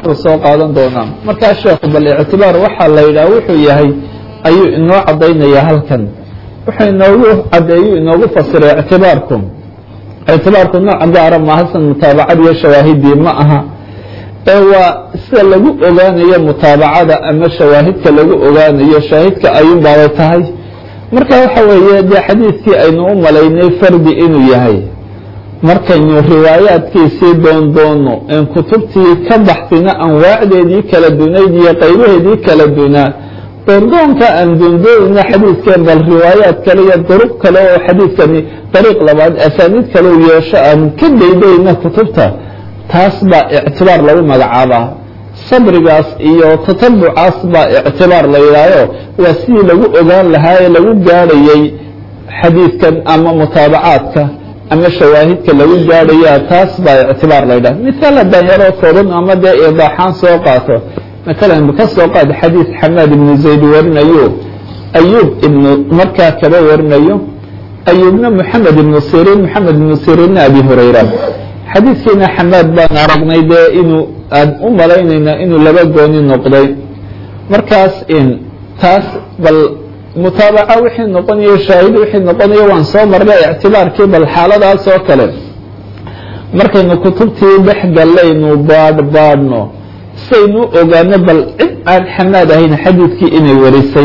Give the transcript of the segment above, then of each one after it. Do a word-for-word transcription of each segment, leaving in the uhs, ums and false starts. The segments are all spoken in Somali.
sharaxu soo qaadan doonaa markaa sheekhu bal ictibaar waxaa la yidhaha wuxuu yahay ayuu inoo cadaynayaa halkan wuxuu inoogu cadeeyuu inoogu fasiray ictibaarku ictibaarku nooc gaara maahasan mutaabacad iyo shawaahidii ma aha ee waa sida lagu ogaanayo mutaabacada ama shawaahidka lagu ogaanayo shaahidka ayuunbaabay tahay marka waxa weeye dee xadiidkii aynu u malaynay fardi inuu yahay markaynu riwaayaadkiisii doondoono en kutubtii ka baxsina anwaacdeedii kala dunayd iyo qaybaheedii kala dunaa doondoonka aan doondoonayna xadiidkeen bal riwaayaad kale iyo duruq kale oo xadiidkani dariiq labaad asaaniid kale u yeesho aan ka daydayna kutubta taas baa ictibaar lagu magacaabaa sabrigaas iyo tatabucaas baa ictibaar la yidhaayo waa sidii lagu ogaan lahaa ee lagu gaadhayay xadiidkan ama mutaabacaadka ama shawaahidka lagu gaadhaya taas baa ictibaar la yidhaha misaal haddaan yaroo kooban ama dee idaaxaan soo qaato matalan ka soo qaad xadiid xamaad ibnu zayd warinayo ayuub ibnu markaa kaba warinayo ayuubna moxamed ibnu siriin moxamed ibnu siriinna abi hurayra xadiidkiina xamaad baan aragnay dee inuu aan u malaynayna inuu laba gooni noqday markaas in taas bal mutaabaca wixii noqonayo shaahid wixii noqonayo waan soo marnay ictibaarkii bal xaaladaas oo kale markaynu kutubtii dhex gallaynu baadh baadhno saynu ogaano bal cid aan xamaad ahayn xadiidkii inay warisay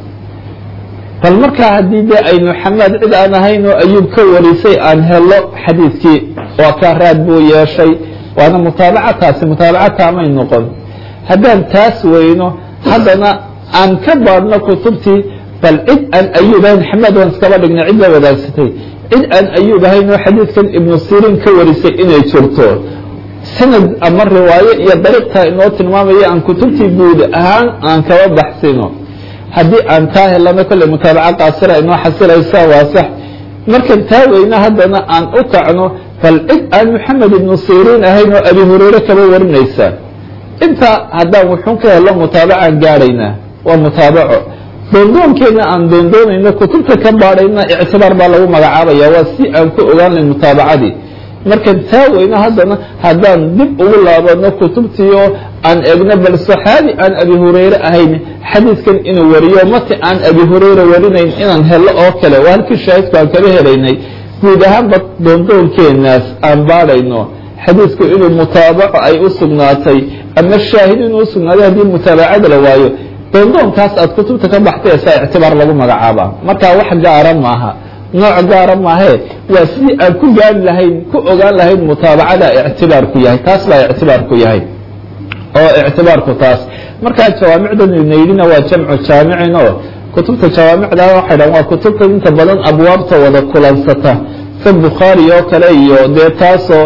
bal markaa haddii dee aynu xamaad cid aan ahayn oo ayuub ka warisay aan helo xadiidkii waa kaa raad buu yeeshay waana mutaabaca taasi mutaabaca taamay noqon haddaan taas weyno haddana aan ka baadhno kutubtii bal cid aan ayuub ahayn xamaad waan iskaba dhignay cid la wadaagsatay cid aan ayuub ahayn oo xadiidkan ibnu siriin ka warisay inay jirto sanad ama riwaayo iyo dariiqtaa inoo tilmaamaya aan kutubtii guud ahaan aan kaba baxsino haddii aan taa helano kolley mutaabaca qaasira inoo xasilaysaa waa sax markan taa weyna haddana aan u kacno bal cid aan moxamed ibnu siriin ahayn oo abi hurayre kaba warinaysa intaa haddaan wuxuun ka helo mutaabacaan gaadhaynaa waa mutaabaco doondoonkeena aan doondoonayno kutubta ka baadhayna ictibaar baa lagu magacaabaya waa si aan ku ogaan layn mutaabacadii markan taa weyna haddana haddaan dib ugu laabano kutubtii oo aan egno bal saxaabi aan abi hurayre ahayn xadiidkan inuu wariyo mati aan abi hurayre warinayn inaan helo oo kale waa halkii shaahidku aan kaba helaynay guud ahaanba doondoonkeenaas aan baadhayno xadiidku inuu mutaabaco ay u sugnaatay ama shaahid inuu u sugnaaday haddii mutaabacada la waayo doondoonkaas aad kutubta ka baxtaysaa ictibaar lagu magacaabaa markaa wax gaara maaha nooc gaara maahe waa sidii aan ku gaari lahayn ku ogaan lahayn mutaabacada ictibaarku yahay taas baa ictibaarku yahay oo ictibaarku taas markaa jawaamicdan naydina waa jamcu jaamicin oo kutubta jawaamicda waxay dhahan waa kutubta inta badan abwaabta wada kulansata sa bukhaari oo kale iyo dee taasoo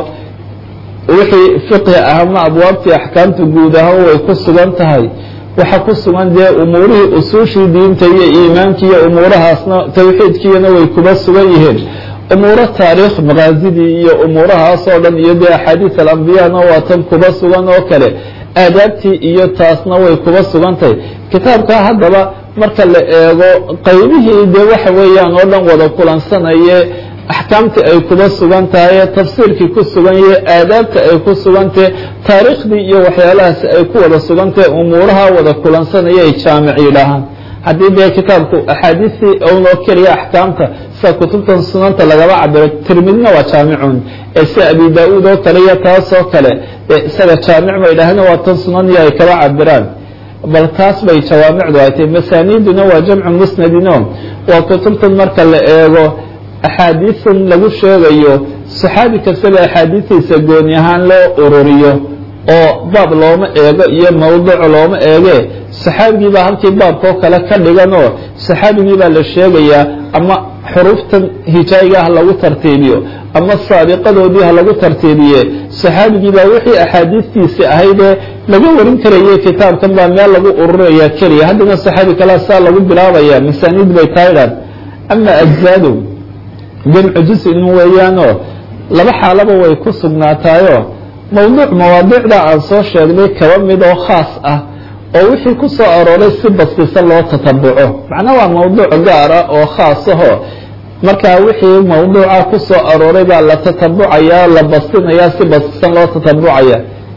wixii fiqhi ah ama abwaabtii axkaamta guud ahaan way ku sugan tahay waxa ku sugan dee umuurihii usuushii diinta iyo iimaanki iyo umuurahaasna tawxiidkiina way kuba sugan yihiin umuuro taariikh maqaasidii iyo umuurahaas oo dhan iyo dee axaadiis alambiyana waa tan kuba sugan oo kale aadaabtii iyo taasna way kuba sugan tahay kitaabkaa haddaba marka la eego qaybihii dee waxa weeyaan oo dhan wada kulansanaye axkaamtii ay kuba sugan tahay tafsiirkii ku sugan yahe aadaabta ay ku sugantahe taariikhdii iyo waxyaalahaas ay ku wada sugantahe umuuraha wada kulansanaya ay jaamic yidhaahaan haddii dee kitaabku axaadiistii unoo keliya axkaamta sida kutubtan sunanta lagaba cabiro tirmidina waa jaamicun ee sida abi daa-uud oo kale iyo taasoo kale isaga jaamic bay dhaaheen waa tan sunaniyo ay kaba cabiraan bal taas bay jawaamicdu ay tahay masaaniiduna waa jamcu musnadino waa kutubtan marka la eego axaadiisan lagu sheegayo saxaabi kastaba axaadiistiisa gooni ahaan loo ururiyo oo baab looma eego iyo mawduuc looma eege saxaabigii baa halkii baabkoo kale ka dhigan oo saxaabigii baa la sheegayaa ama xuruuftan hijaayiga ha lagu tartiibiyo ama saabiqadoodii ha lagu tartiibiye saxaabigii baa wixii axaadiistiisi ahaydee laga warin karayay kitaabkan baa meel lagu ururaya keliya haddana saxaabi kalea saa lagu bilaabaya masaaniid bay taydhan ama ajzaadu jamcu juz-in weeyaanoo laba xaalaba way ku sugnaataayo mawduuc mawaadiicda aan soo sheegnay kaba mid oo khaas ah oo wixii ku soo arooray si bastisan loo tatabuco macnaa waa mawduuc gaar ah oo khaas ahoo markaa wixii mawduuca ku soo arooray baa la tatabucaya la bastinayaa si bastisan loo tatabucaya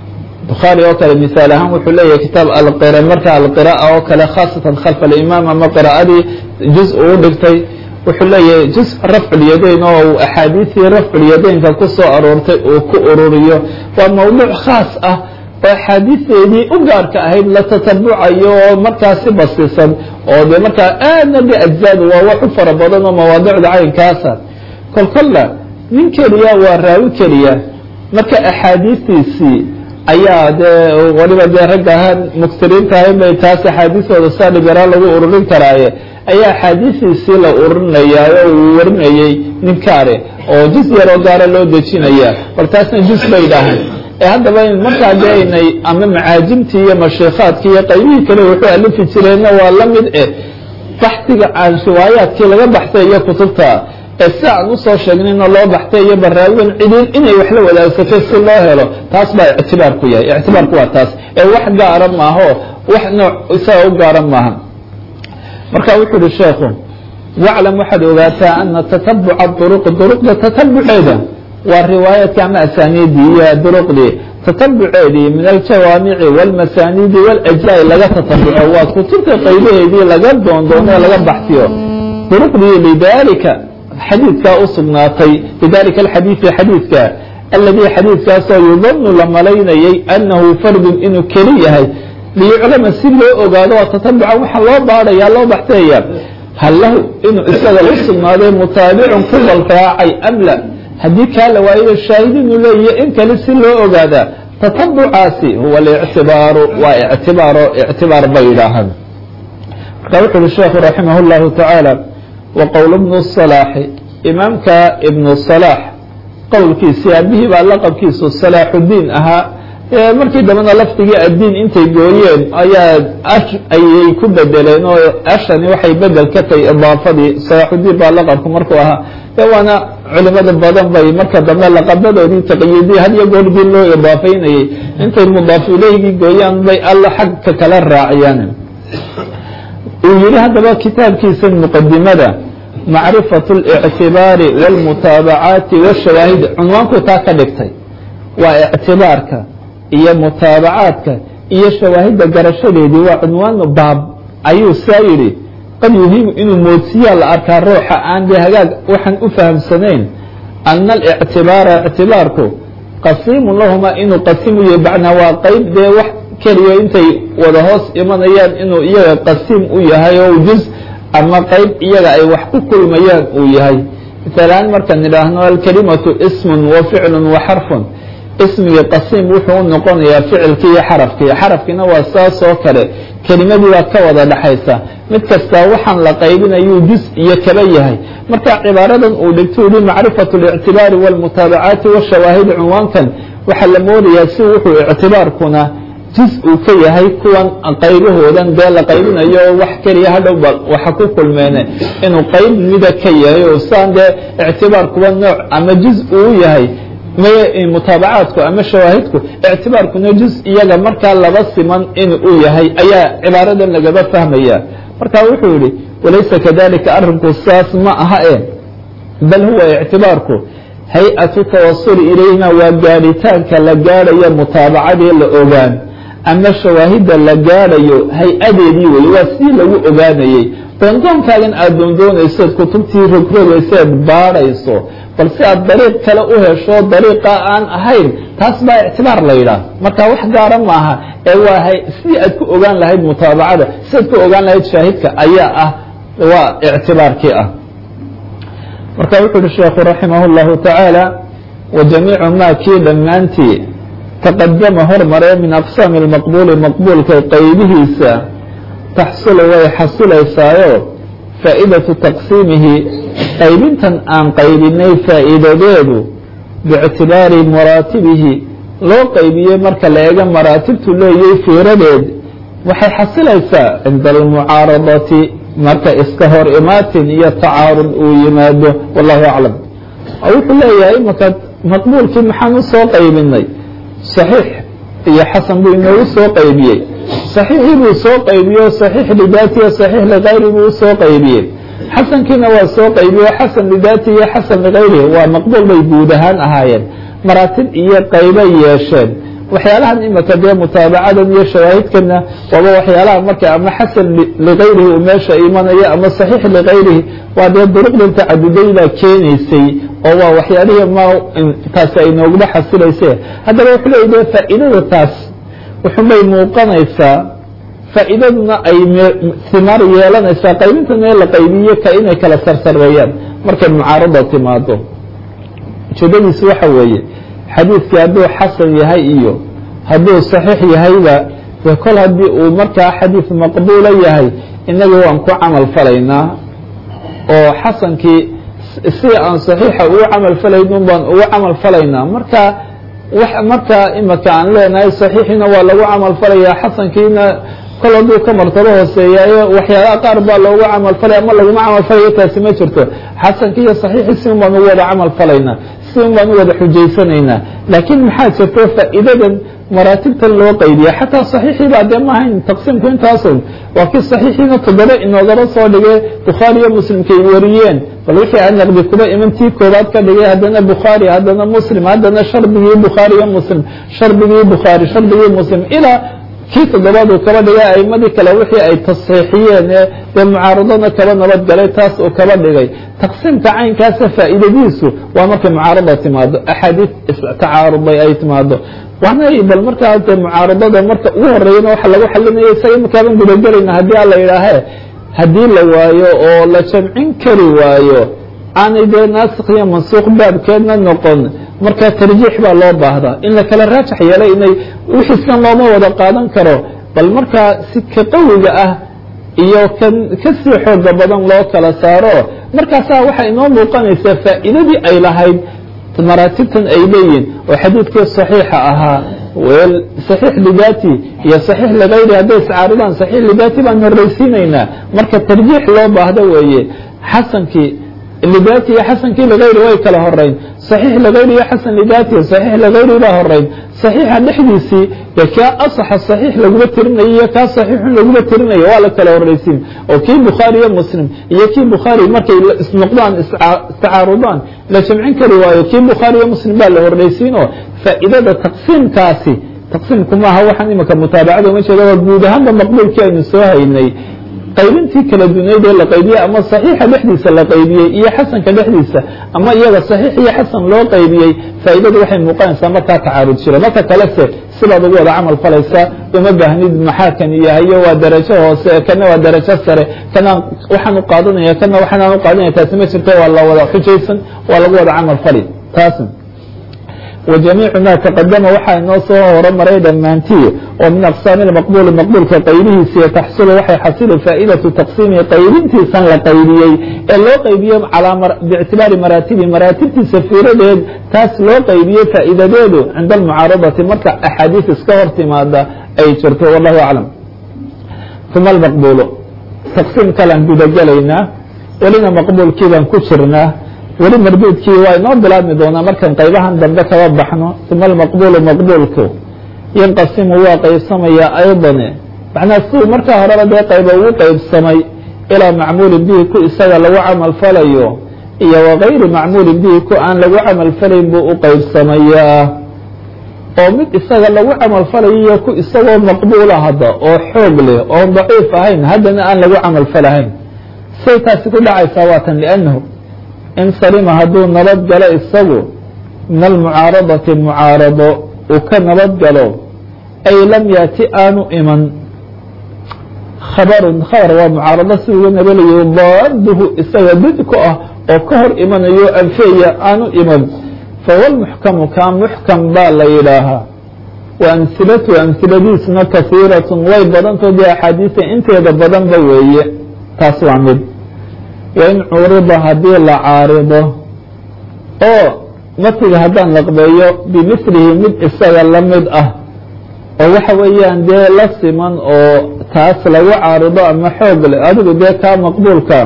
bukhaari oo kale misaal ahaan wuxuu leeyahay kitaab alqira marka alqira'a oo kale khaasatan khalfa alimaam ama qiraa'adii juz uu dhigtay wuxuu leeyahay juz rafculyadayn oo uu axaadiisii rafculyadaynka ku soo aroortay uu ku ururiyo waa mawduuc khaas ah oo axaadiisteedii u gaarka ahayd la tatabucayo oo markaasi basisan oo dee markaa aadna de ajzaadu waa wax u fara badan oo mawaadicda caynkaasa kolkolla nin keliya waa raawi keliya marka axaadiistiisii ayaa dee waliba dee ragga ahaan muksiriinta ahayn bay taas axaadiistooda saadhigaraa lagu ururin karaaye ayaa axaadiistiisii la ururinayaa oo uu warinayey ninkaane oo juz yaroo gaara loo dejinaya bal taasna juz bay dhahan ee haddaba markaa dee aynay ama macaajimtii iyo mashiikaadkii iyo qaybihii kale wuxuu alifi jireenna waa la mid eh baxsiga aan riwaayaadkii laga baxtay iyo kutubta ee si aan usoo sheegnayna loo baxtay iyo baraawigan cidin inay wax la wadaagsato si loo helo taas baa ictibaarku yahay ictibaarku waa taas ee wax gaara maaho wax nooc isaga u gaara maaha marka wuxuu uhi sheekhu waclam waxaad ogaataa ana tatabuca duruq duruqda tatabuceeda waa riwaayadka ama asaaniidii iyo duruqdii tatabuceedii min aljawaamici wاlmasaaniidi wاlajzaa'i laga tatabuco waa kutubta qaybaheedii laga doondoono laga baxsiyo duruqdii lidalika xadiidkaa u sugnaatay lidalika alxadiidi xadiidka aladii xadiidkaasoo yudanu la malaynayay anahu fardun inuu keli yahay liyuclama si loo ogaado waa tatabuca waxa loo baadhaya loo baxteeya hal lahu inuu isaga u sugnaaday mutaabicun ku balraacay am la haddii kaa la waayo shaahid inuu leeyahy in kale si loo ogaada tatabucaasi huwa alictibaaru waa ictibaaro ictibaar bay yidhaahaan marka wuxu uhi sheekhu raximah اllahu tacaala wa qowl ibnu salaaxi imaamka ibnu salaax qowlkiisii aabihii baa laqabkiisu salaaxudiin ahaa markii dambena lafdigii addiin intay gooyeen ayaa ayay ku bedeleen oo ashani waxay bedel ka tahay idaafadii salaaxudiin baa laqabku markuu ahaa e waana culimada badan bay marka dambe laqabadoodii taqyiidii had iyo goor diin loo idaafaynayay intay mudaaf ilayhgii gooyaan bay alla xagka kala raaciyaan uu yihi haddaba kitaabkiisa muqadimada macrifatu اlictibaari wاlmutaabacaati wاshawaahid cunwaanku taa ka dhigtay waa ictibaarka iyo mutaabacaadka iyo shawaahidda garashadeedii waa cunwaan baab ayuu saa yidhi qad yuhimu inuu moodsiyaa la arkaa ruuxa aan dee hagaag waxaan u fahamsanayn ana alictibaara ictibaarku qasiimun lahumaa inuu qasiim u yahay bacnaa waa qeyb dee wax keliya intay wada hoos imanayaan inuu iyaga qasiim u yahay oo juz ama qeyb iyaga ay wax ku kulmayaan uu yahay maalaan markaan idhaahno alkalimatu ismun wa ficlun wa xarfun ismigii qasiim wuxuu u noqonayaa ficilkii iyo xarafkii xarafkiina waa saas oo kale kelimadii baa ka wada dhaxaysa mid kastaa waxaan la qaybinayuu juz iyo kaba yahay marka cibaaradan uu dhigto yihi macrifatu اlictibaari wاlmutaabacaati wاshawaahid cunwaankan waxaa la moodayaa si wuxuu ictibaarkuna juz uu ka yahay kuwan qaybahoodan dee la qaybinayo wax keliya hadhowba waxa ku kulmeene inuu qayb mida ka yahay oo saan dee ictibaarkuba nooc ama juz uu yahay mutaabacaadku ama shawaahidku ictibaarkuna juz iyaga markaa laba siman in uu yahay ayaa cibaaradan lagaba fahmaya marka wuxuu yihi walaysa kadalika arinku saas ma aha e bal huwa ictibaarku hay-atu tawasuli ilayhima waa gaadhitaanka la gaadhayo mutaabacadii la ogaan ama shawaahidda la gaadhayo hay-adeedii wey waa sii lagu ogaanayey doondoonkaagan aada doondoonaysood kutubtii rogrogayseed baadhayso bal si aad dariiq kale u hesho dariiqa aan ahayn taas baa ictibaar la yidhaah marka wax gaara maaha ee waa sidii aad ku ogaan lahayd mutaabacada si aad ku ogaan lahayd shaahidka ayaa ah waa ictibaarkii ah marka wuxuu uhi sheekhu raximah اllahu tacaala wa jamiicu maa kii dhammaantii taqadama hormaree min aqsaami اlmaqbuuli maqbuulka qaybihiisa taxsulu way xasilaysaayo faa'iidatu taqsiimihi qaybintan aan qaybinay faa'iidadeedu biictibaari maraatibihi loo qaybiyey marka la eego maraatibtu leeyay fiiradeed waxay xasilaysaa cinda almucaaradati marka iska hor imaatin iyo tacaarud uu yimaado wallahu aclam wuxuu leeyahay marka maqbuulkii maxaan u soo qaybinay saxiix iyo xasan buu inoogu soo qaybiyey saxiixii buu soo qaybiye saxiix lidaatihi saxiix ligayri buu usoo qaybiyey xasankiina waa soo qaybiye xasan lidaatihi iyo xasan ligayrihi waa maqbuul bay guud ahaan ahaayeen maraatib iyo qaybay yeesheen waxyaalahan imaka dee mutaabacadan iyo shawaahidkana waaba waxyaalaha marka ama xasan ligayrihi uu meesha imanaya ama saxiix ligayrihi waa dee duruqdan tacadudayda keenaysay oo waa waxyaalihii ma taasi ay nooguma xasilayse haddaba wuxuu leeyahay faa'iidada taas wuxunbay muuqanaysaa faa'iidaduna ay simaar yeelanaysaa qaybintana la qaybiyo ka inay kala sarsareeyaan markay mucaarada timaado ujeedadiisu waxa weeye xadiidkii hadduu xasan yahay iyo hadduu saxiix yahayba dee kol haddii uu markaa xadiid maqbuula yahay inaga waan ku camal falaynaa oo xasankii si aan saxiixa ugu camal falaynin baan ugu camal falaynaa marka markaa imaka aan leenahay saxiixiina waa lagu camal falayaa xasankiina kol hadduu ka martabo hooseeyaayo waxyaalaha qaar baa loogu camal falaya ama laguma camal falayo taasi ma jirto xasankii iyo saxiixii si un baan ugu wada camal falaynaa si un baan u wada xujaysanaynaa laakiin maxaa jirto faa'iidadan maraatibtan loo qaydiya xataa saxiixii baa dee maahayn taqsiimku intaasun waa kii saxiixiina toddoba inoogaba soo dhigay bukhaari iyo muslimkay wariyeen bal wixii aan naqdi kuba imantii koobaad ka dhigay haddana bukhaari haddana muslim haddana sharbigii bukhaari iyo muslim sharbigii bukhaari sharbigii muslim ilaa kii toddobaad uu kaba dhigay aimadii kale wixii ay tasxiixiyeen ee dee mucaaradana kaba nabadgalay taas uu kaba dhigay taqsiimka caynkaasa faa'iidadiisu waa markay mucaarada timaado axaadiis tacaaruday ay timaado waana bal markaa dee mucaaradada marka ugu horeeyana waxa lagu xalinaya isaga imakaaban gudagelayna haddii a la yidhaahe haddii la waayo oo la jamcin kari waayo aanay dee naasikh iyo mansuuq baabkeedna noqon marka tarjiix baa loo baahdaa in la kala raajax yeelay inay wixiiskan looma wada qaadan karo bal markaa si ka qawiga ah iyo kan kasii xooga badan loo kala saaro markaasaa waxay inoo muuqanaysaa faa'iidadii ay lahayd maraatibtan ay leeyihin oo xadiidkii saxiixa ahaa saxiix lidaati iyo saxiix ligayri hadday iscaaridaan saxiix lidaati baan horreysiinaynaa marka tarjiix loo baahdo weeye xasankii lidaati iyo xasankii ligayri way kala horeyn saxiix ligayri iyo xasan lidaati saxiix ligayri baa horeyn saxiixa dhexdiisii dee kaa asaxa saxiix laguma tirinayo iyo kaa saxiixun laguma tirinayo waa la kala horreysiin oo kii bukhaari iyo muslim iyo kii bukhaari markay isnoqdaan istacaarudaan la jamcin kari waayo kii bukhaari iyo muslim baa la horreysiin oo faa'iidada taqsiimkaasi taqsiimku maaha waxaan imaka mutaabacada uma jeeda waa guud ahaanba maqbuulkii aynu soo haynay qaybintii kala dunayd ee la qaybiyey ama saxiixa dhexdiisa la qaybiyey iyo xasanka dhexdiisa ama iyaga saxiix iyo xasan loo qaybiyey faa'iidadu waxay muuqanaysaa markaa tacaarud jiro marka kalese sidaad ugu wada camal falaysaa uma baahnid maxaa kan yahayo waa darajo hoose kana waa darajo sare kana waxaan u qaadanaya kana waxaan u qaadanaya taasi ma jirto waa la wada xujaysan waa lagu wada camal fali taas وجميع ما تقدم waxaa inoo soo hormaray dhamaantii oo min aqsaam maqbul maqbulka qaybihiisa taxsul waxay xasilu faa'iidatu taqsiimi qaybintiisa la qaybiyay ee loo qaybiyo calaamar biictibaari maraatibi maraatibtiisa fiiradeed taas loo qaybiyo faa'iidadeedu cinda mucaaradati marka axaadiis iska hortimaada ay jirto wallahu a'lam thumma al-maqbul taqsiim kala gudagelayna walina maqbulkii baan ku jirnaa weli marduudkii waa inoo bilaabmi doonaa markan qaybahan dambe kaba baxno uma almaqbulu maqbuulku yanqasimu waa qaybsamaya aydane macnaa siduu markaa horeba dee qayba ugu qaybsamay ilaa macmuulin bihi ku isaga lagu camal falayo iyo wagayri macmuulin bihi ku aan lagu camal falayn buu u qaybsamayaa oo mid isaga lagu camal falayiyo ku isagoo maqbuula hadda oo xoog leh oon daciif ahayn haddana aan lagu camal falahayn say taasi ku dhacaysaa waatan liannahu in salima hadduu nabad galo isagu min almucaaradati mucaarado uu ka nabad galo ay lam yaati aanu iman khabarun khabar waa mucaarado si uga nabalayo daaduhu isaga did ku ah oo ka hor imanayo anfeeya aanu iman fahuwa lmuxkamu kaa muxkam baa la yidhaahaa wa amhilatu amhiladiisuna kahiiratun way badantoodii axaadiisa inteeda badanba weeye taas waa mid wain curida haddii la caarido oo matiga haddaan laqbeeyo bimilihi mid isaga la mid ah oo waxa weeyaan dee la siman oo taas lagu caarido ama xoog leh adigu dee kaa maqbuulka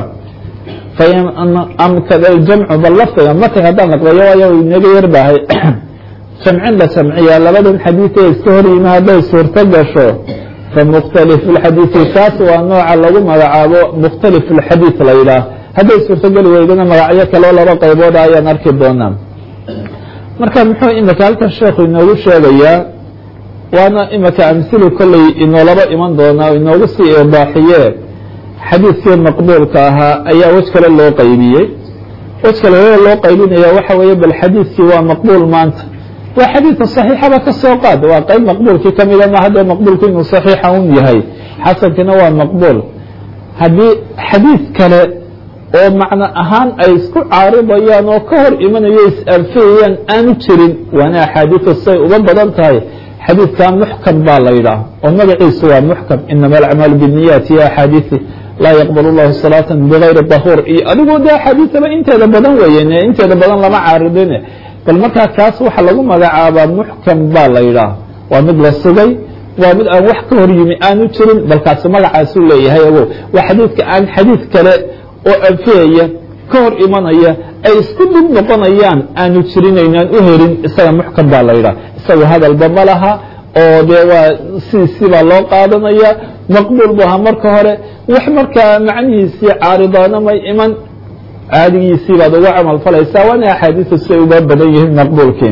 faamkada aljamcu bal lafdiga matiga haddaan laqbeeyo waayo inaga yarbahay jamcin la jamciyaa labadan xadiid ee iska hor yimi hadday suurto gasho famukhtalif اlxadiidi kaas waa nooca lagu magacaabo mukhtalif اlxadiid la yidhaah hadday suurtogeli weydana magacyo kaleo laba qaybooda ayaan arki doonaa marka muxuu imika halkan sheekhu inoogu sheegayaa waana imaka amhilu kolley inoolaba iman doonaa inoogu sii idaaxiye xadiidkii maqbuulka ahaa ayaa wej kale loo qaybiyey wej kale loo qaybinaya waxa weeye bal xadiidkii waa maqbuul maanta waa xadiidka صaxiixaba ka soo qaad waa qayb maqbuulkii kamida ma haddee maqbuulku inuu صaxiixa un yahay xasankina waa maqbuul haddii xadiid kale oo macno ahaan ay isku caaribayaan oo ka hor imanayo is-anfiyayaan aanu jirin waana axaadiidu say uga badan tahay xadiidkaa muxkam baa la yidhaah oo magaciisu waa muxkam inama alacmaalu biniyaati iyo axaadiisi laa yaqbal llahu salaata bigayri dahuur iyo adigoo de axaadiisaba inteeda badan weeyen inteeda badan lama caaridin bal markaa kaas waxa lagu magacaabaa muxkam baa la yidhaah waa mid la sugay waa mid aan wax ka hor yimi aanu jirin balkaasi magacaasuu leeyahay ogo waa xadiidka aan xadiid kale oo anfiyaya ka hor imanaya ay isku dib noqonayaan aanu jirinaynaan u helin isaga muxkam baa la yidhaha isaga hadalba ma laha oo dee waa sidiisibaa loo qaadanaya maqbuul bu ahaa marka hore wax markaa macnihiisii caaridaana may iman caadigiisii baad uga camal falaysaa waana axaadiisu siay uga badan yihiin maqbuulkii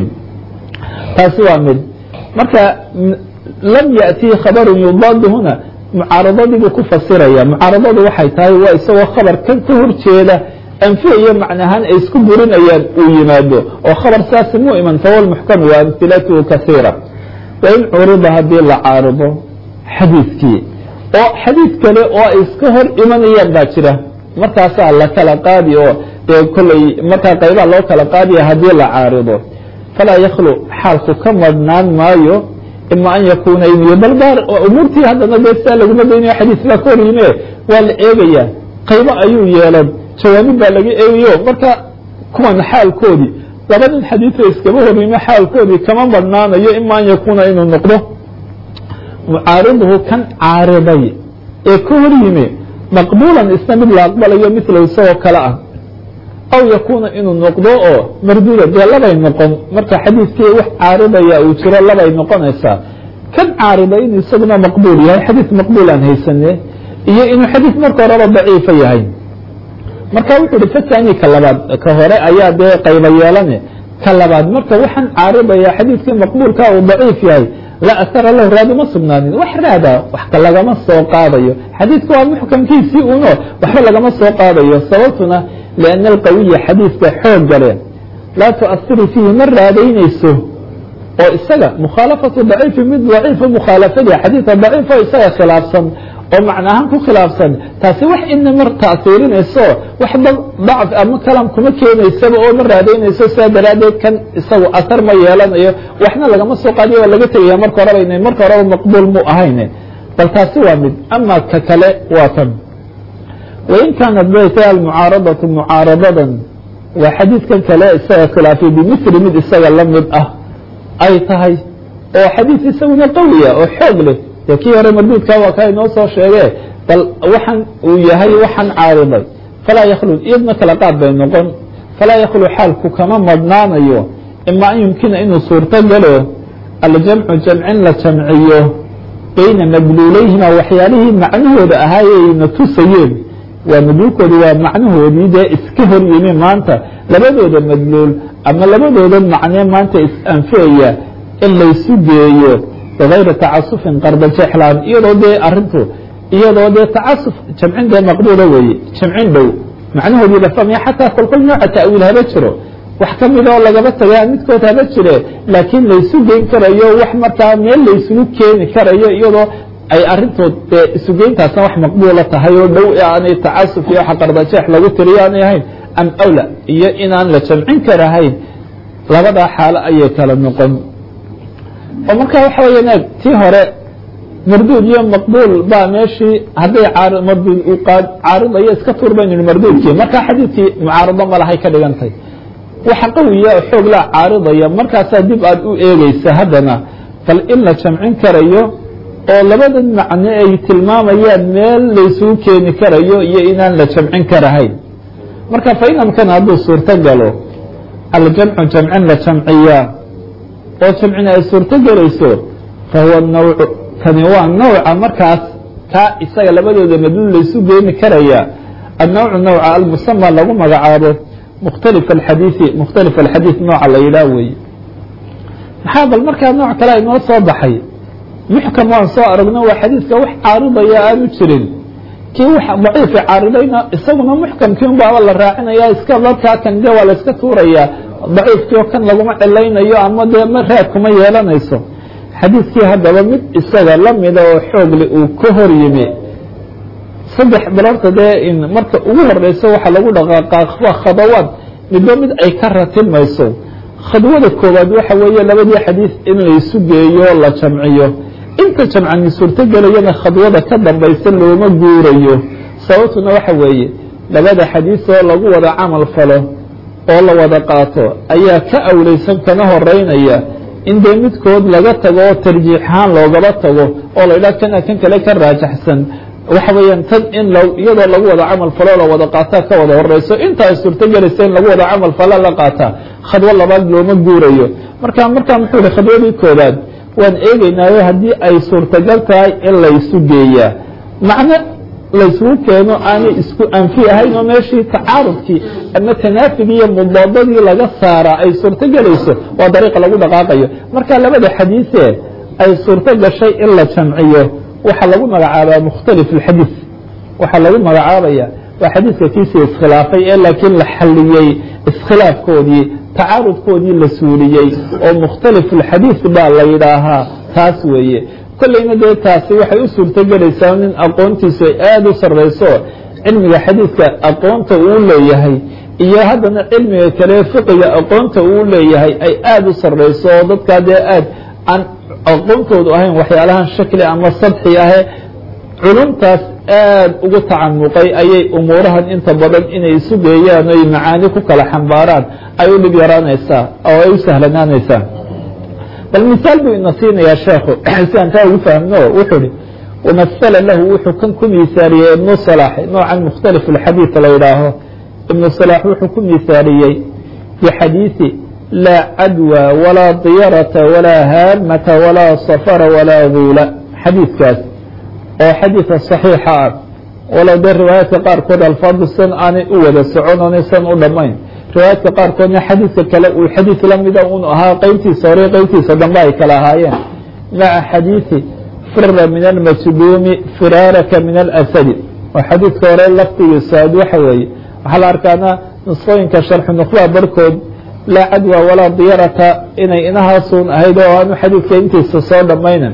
taasi waa mid marka lam yأtii khabaru yudaadu huna mucaaradadii buu ku fasiraya mucaaradadu waxay tahay waa isagoo khabar kan ka hor jeeda anfiyayo macnahaan ay isku burinayaan uu yimaado oo khabar saasi muu iman fahuwa muxkam wa amhilatuhu kasiira wain curida haddii la caarido xadiidkii oo xadiid kale oo ay iska hor imanayaan baa jira markaasaa la kala qaadi oo dee kolley markaa qaybaha loo kala qaadiya haddii la caarido falaa yaklu xaalku ka madhnaan maayo ima an yakuna iniyo balbaar oo umuurtii haddana dee sidaa laguma daynayo xadiis baa ka hor yime waa la eegaya qaybo ayuu yeelan jawaanib baa laga eegayo marka kuwan xaalkoodii laba nin xadiisa iskaba hor yime xaalkoodii kama madhnaanayo ima an yakuna inuu noqdo mucaariduhu kan caariday ee ka hor yime maqbuulan isna mid la aqbalayo mila isagoo kale ah aw yakuna inuu noqdo oo marduuda dee labay noqon marka xadiidkii wax caaridaya uu jiro labay noqonaysaa kan caariday inuu isaguna maqbuul yahay xadiid maqbuul aan haysane iyo inuu xadiid marka horeba daciifa yahay marka wuxuu hi fatani ka labaad ka hore ayaa dee qayba yeelane ka labaad marka waxaan caaridaya xadiidkii maqbuulka uu daciif yahay laa ahara lahu raadi ma sugnaanin wax raada waxka lagama soo qaadayo xadiidka waa muxkamkiisii uno waxba lagama soo qaadayo sababtuna لأن الqawiya xadiidka xooga leh laa tuأhiru fiihi ma raadaynayso oo isaga mukhaalafaةu ضaciifi mid ضaciifa mukhaalafada xadiidka ضaciif oo isaga khilaafsan oo macnahaan ku khilaafsan taasi wax ina mar taأhiirinayso wax dacf ama kalam kuma keenaysaba oo ma raadaynayso sidaa daraadeed kan isagu ahar ma yeelanayo waxna lagama soo qaadiyo waa laga tegaya marka horeba ina marka horeba maqbuul mu ahayn bal taasi waa mid ama ka kale waa tan wain kaanat bayta almucaaradatu mucaaradadan waa xadiidkan kale isaga khilaafay bimili mid isaga la mid ah ay tahay oo xadiid isaguna qawiya oo xoog leh dee kii hore marduudka waa ka inoo soo sheege bal waxan uu yahay waxan caariday falaa yaklu iyadna kala qaad bay noqon falaa yaklu xaalku kama madhnaanayo ima an yumkina inuu suurto galo aljamcu jamcin la jamciyo bayna madluulayhima waxyaalihii macnahooda ahaayeyna tusayeen waa madluulkoodi waa macnahoodii dee iska hor yimi maanta labadooda madluul ama labadooda macnee maanta is-anfiyaya in laysu geeyo bigayri tacasufin qarda jexlaan iyadoo dee arintu iyadoo dee tacasuf jamcin dee maqbuula weeye jamcin dhow macnahoodii la fahmaya xataa kolkol nooca ta'wiil haba jiro wax ka mid oo lagaba tagaa midkood haba jire laakiin laysu geyn karayo wax markaa meel laysugu keeni karayo iyadoo ay arintood dee isugeyntaasna wax maqbuula tahay oo dhow aanay tacasuf iyo waxa qardajeex lagu tiriyo aanay ahayn am awla iyo inaan la jamcin karahayn labadaa xaalo ayay kala noqon oo marka waxa weya naag tii hore marduud iyo maqbuul baa meeshii hadday marduud uu caaridayo iska tuur baynu nihi marduudkii markaa xadiidkii mucaarado malahay ka dhigantay waxa qawiya oo xoog laa caaridaya markaasaa dib aad u eegeysa haddana bal in la jamcin karayo oo labada macno ay tilmaamayaan meel laysugu keeni karayo iyo inaan la jamcin karahayn marka fain amkana hadduu suurto galo aljamcu jamcin la jamciyaa oo jamcina ay suurto gelayso fahuwa nawcu kani waa nawca markaas kaa isaga labadooda madluul laysu geeni karaya annawcu nawca almusama lagu magacaabo mukhtalif alxadiiثi mukhtalif alxadiiث nooca la yidhaah weeye maxaa bal markaa nooc kale inoo soo baxay muxkam waan soo aragno waa xadiidka wax caaridaya aanu jirin kii wax daciifa caaridayna isaguna muxkamkii unbaaba la raacinaya iska dadkaa kan dee waa la iska tuuraya daciifkii oo kan laguma cilaynayo ama dee ma raad kuma yeelanayso xadiidkii haddaba mid isaga lamida oo xoogle uu ka hor yimi saddex balorta dee in marka ugu horeyso waxaa lagu dhaqaaqaa khadawaad midba mid ay ka ratimayso khadwada koowaad waxa weeye labadii xadiis in la isu geeyo la jamciyo inta jamcani suurtagelayana khadwada ka dambaysa looma guurayo sababtuna waxa weeye labada xadiis oo lagu wada camal falo oo la wada qaato ayaa ka awleysan kana horeynaya in dee midkood laga tago oo tarjiixahaan loogaba tago oo la yidhaha kana kan kale ka raajaxsan waxa weeyaan tan in iyadoo lagu wada camal falo la wada qaataa ka wada horeyso inta ay suurtagelaysa in lagu wada camal falo la qaataa khadwo labaad looma guurayo marka markaa muxuu yihi khadwadii koobaad waan eegeynaayo haddii ay suurtagal tahay in laysu geeyaa macno laysugu keeno aanay isku anfi ahayn oo meeshii tacaarudkii ama tanaafigii iyo mudaadadii laga saaraa ay suurtagelayso waa dariiqa lagu dhaqaaqayo marka labada xadiise ay suurto gashay in la jamciyo waxaa lagu magacaabaa mukhtalif اxadiiث waxaa lagu magacaabaya waa xadiiska kiisii iskhilaafay ee laakiin la xaliyey iskhilaafkoodii tacaarudkoodii la suuliyey oo mukhtalif اxadiiث baa la yidhaahaa taas weeye kolleyna dee taasi waxay u suurtogelaysaa nin aqoontiisu ay aada u sareyso cilmiga xadiidka aqoonta uu leeyahay iyo haddana cilmiga kale fiqiga aqoonta uu leeyahay ay aada u sareyso oo dadkaa dee aad aan aqoontoodu ahayn waxyaalahan shakli ama sadxi ahe culumtaas aad ugu tacamuqay ayay umuurahan inta badan inay isu geeyaan oy macaani ku kala xambaaraan ay u dhib yaraanaysaa oo ay u sahlanaanaysaa bal misaal buu ina siinayaa sheekhu si aan taa ugu fahmno wuxuu hi wamasala lahu wuxuu kan ku miisaaliyey ibnu salaax noocan mukhtalif alxadiid la yidhaaho ibnu salaax wuxuu ku miisaaliyey bixadiidi laa cadwى walaa diyarata walaa haamata walaa safara walaa duula xadiidkaas oo xadiidka صaxiixa ah walow dee riwaayaadka qaarkood alfaadisan aanay u wada socon oonaysan u dhammayn riwaayaadka qaarkoodna xadiidka kale uu xadiid lamida un ahaa qeybtiisa hore qeybtiisa dambe ay kala ahaayeen maca xadiidi fira min almajduumi firaaraka min alasadi oo xadiidka hore laftigiisa ad waxa weeye waxaa la arkaana nusqooyinka sharxu nuqbaa barhkood laa cadwa walaa diyarata inay inahaasun ahayd oo aanu xadiidka intiisa soo dhammaynan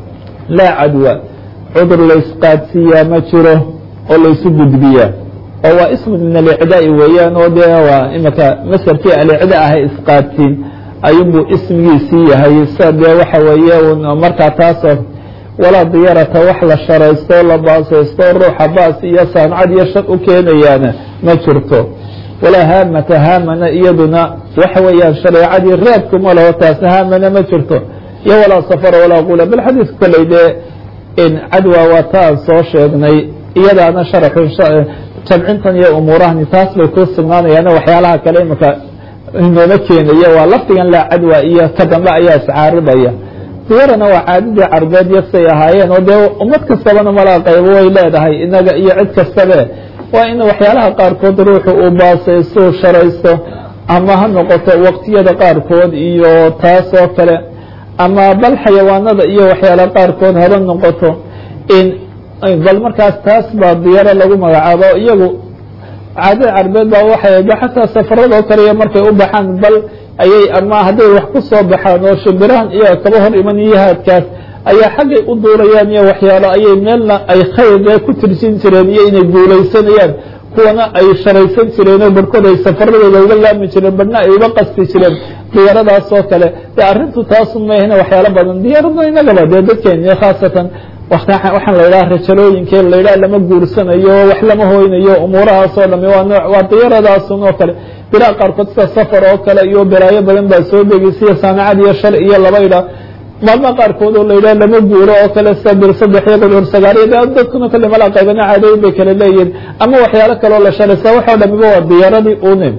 laa cadwa cudur la isqaadsiiyaa ma jiro oo laysu gudbiyaa oo waa ismu min alicdaai weeyaan oo dee waa imaka masarkii alicda ahay isqaadsiin ayunbuu ismigiisii yahay sa dee waxa weeye markaa taasoo walaa diyarata wax la sharaysto la baasaysto ruuxa baas iyo saancad iyo shar u keenayaana ma jirto walaa haamata haamana iyaduna waxa weeyaan shareecadii raadkuma laho taasna haamana ma jirto iyo walaa safara walaa qula bal xadiidku kaley dee in cadwa waa ta aan soo sheegnay iyadaana sharaxu jamcintan iyo umuurahani taas bay ku sugnaanayaan waxyaalaha kale imaka inooma keenaya waa lafdigan laa cadwa iyo ka dambe ayaa iscaaridaya diyarana waa caadadii carbeed yasay ahaayeen oo dee ummad kastabana malaa qaybo way leedahay inaga iyo cid kastabe waa in waxyaalaha qaarkood ruuxu uu baasaysto sharaysto ama ha noqoto waqtiyada qaarkood iyo taas oo kale ama bal xayawaanada iyo waxyaala qaarkood haba noqoto in bal markaas taas baa diyaro lagu magacaabo iyagu caadada carbeed baa waxay xataa safarada oo kale markay u baxaan bal ayay ama hadday wax ku soo baxaan oo shimbirahan iyo kaba hor iman yihaadkaas ayaa xaggay u duurayaan iyo waxyaalo ayay meelna ay khayr ku tirsin jireen iyo inay guulaysanayaan kuwana ay sharaysan jireen oo barkood ay safaradooda uga laami jireen badna ay uga qasti jireen diyaaradaas oo kale dee arrintu taasu maahina waxyaalo badan diyaarada inagaba dee dadkeeni khaasatan waxaan la yidhaha rajalooyinkee la yidhaha lama guursanayo wax lama hoynayo umuurahaas oo dhami waa nooc waa diyaaradaasun oo kale bilaa qaarkood sida safar oo kale iyo balaayo badan baa soo degeysiya saamicad iyo shal iyo laba idhaa maalma qaarkood oo la yidhaha lama guuro oo kale sida bir saddex iyo dhowr sagaaliyo dadkuna kale malaa qaybana caadooyin bay kala leeyihin ama waxyaalo kale oo la sharaysa waxoo dhamiba waa diyaaradii unin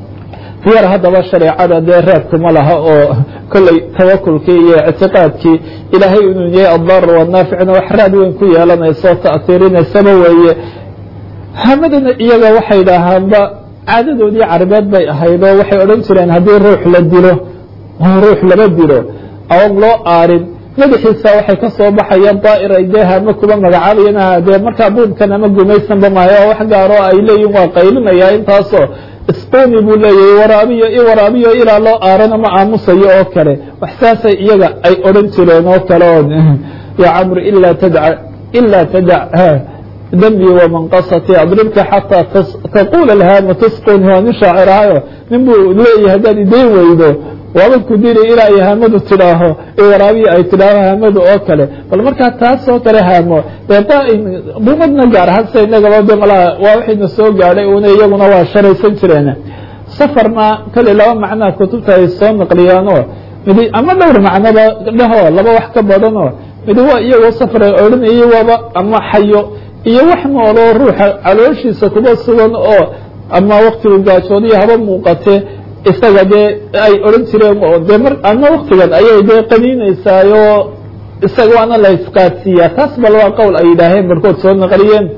diyaar haddaba shareecada dee raadkuma laha oo kolley tawakulkii iyo ictiqaadkii ilaahay inuu yahay addaar wanaaficna wax raad weyn ku yeelanayso ta'hiirinaysaba weeye hamadana iyaga waxay dhahaanba caadadoodii carabeed bay ahayd oo waxay odhan jireen haddii ruux la dilo ruux laba dilo oon loo aarin madaxiisa waxay ka soo baxayaan daa'ir ay dee haamo kuba magacaabayaan dee markaa buubkan ama gumaysanba maayo oo wax gaaro ay leeyihin waa qaylinaya intaasoo isqooni buu leeyahay waraabiyo i waraabiyo ilaa loo aarana ma aamusayo oo kale wax saasay iyaga ay odhan jireen oo kale oo ya camru ilaa tadca ilaa tadac dambi wamanqasati adribka xataa taquula alhaama tasquni waa nin shaacir ahayo nin buu leeyahay haddaad idayn weydo waabad ku diri ilaa ay haamadu tidhaaho waraabiya ay tidhaaho haamadu oo kale bal markaa taas oo kale haamo dumadna gaar ahaan sida inagaba de malaha waa waxayna soo gaadhay una iyaguna waa sharaysan jireen safarna kale laba macnaa kutubta ay soo naqliyaanoo midi ama dhowr macnoba dhaho laba wax ka badanoo midi waa iyagoo safar ay odhanayay waaba ama xayo iyo wax nooloo ruuxa calooshiisa kuba sugan oo ama waktigu gaajoodiyo haba muuqatee isaga dee ay odhan jireen oo dee mar ama waktigan ayay dee qaniinaysaayo isaga waana la isqaadsiiyaa taas bal waa qowl ay yidhaaheen barkood soo naqliyeen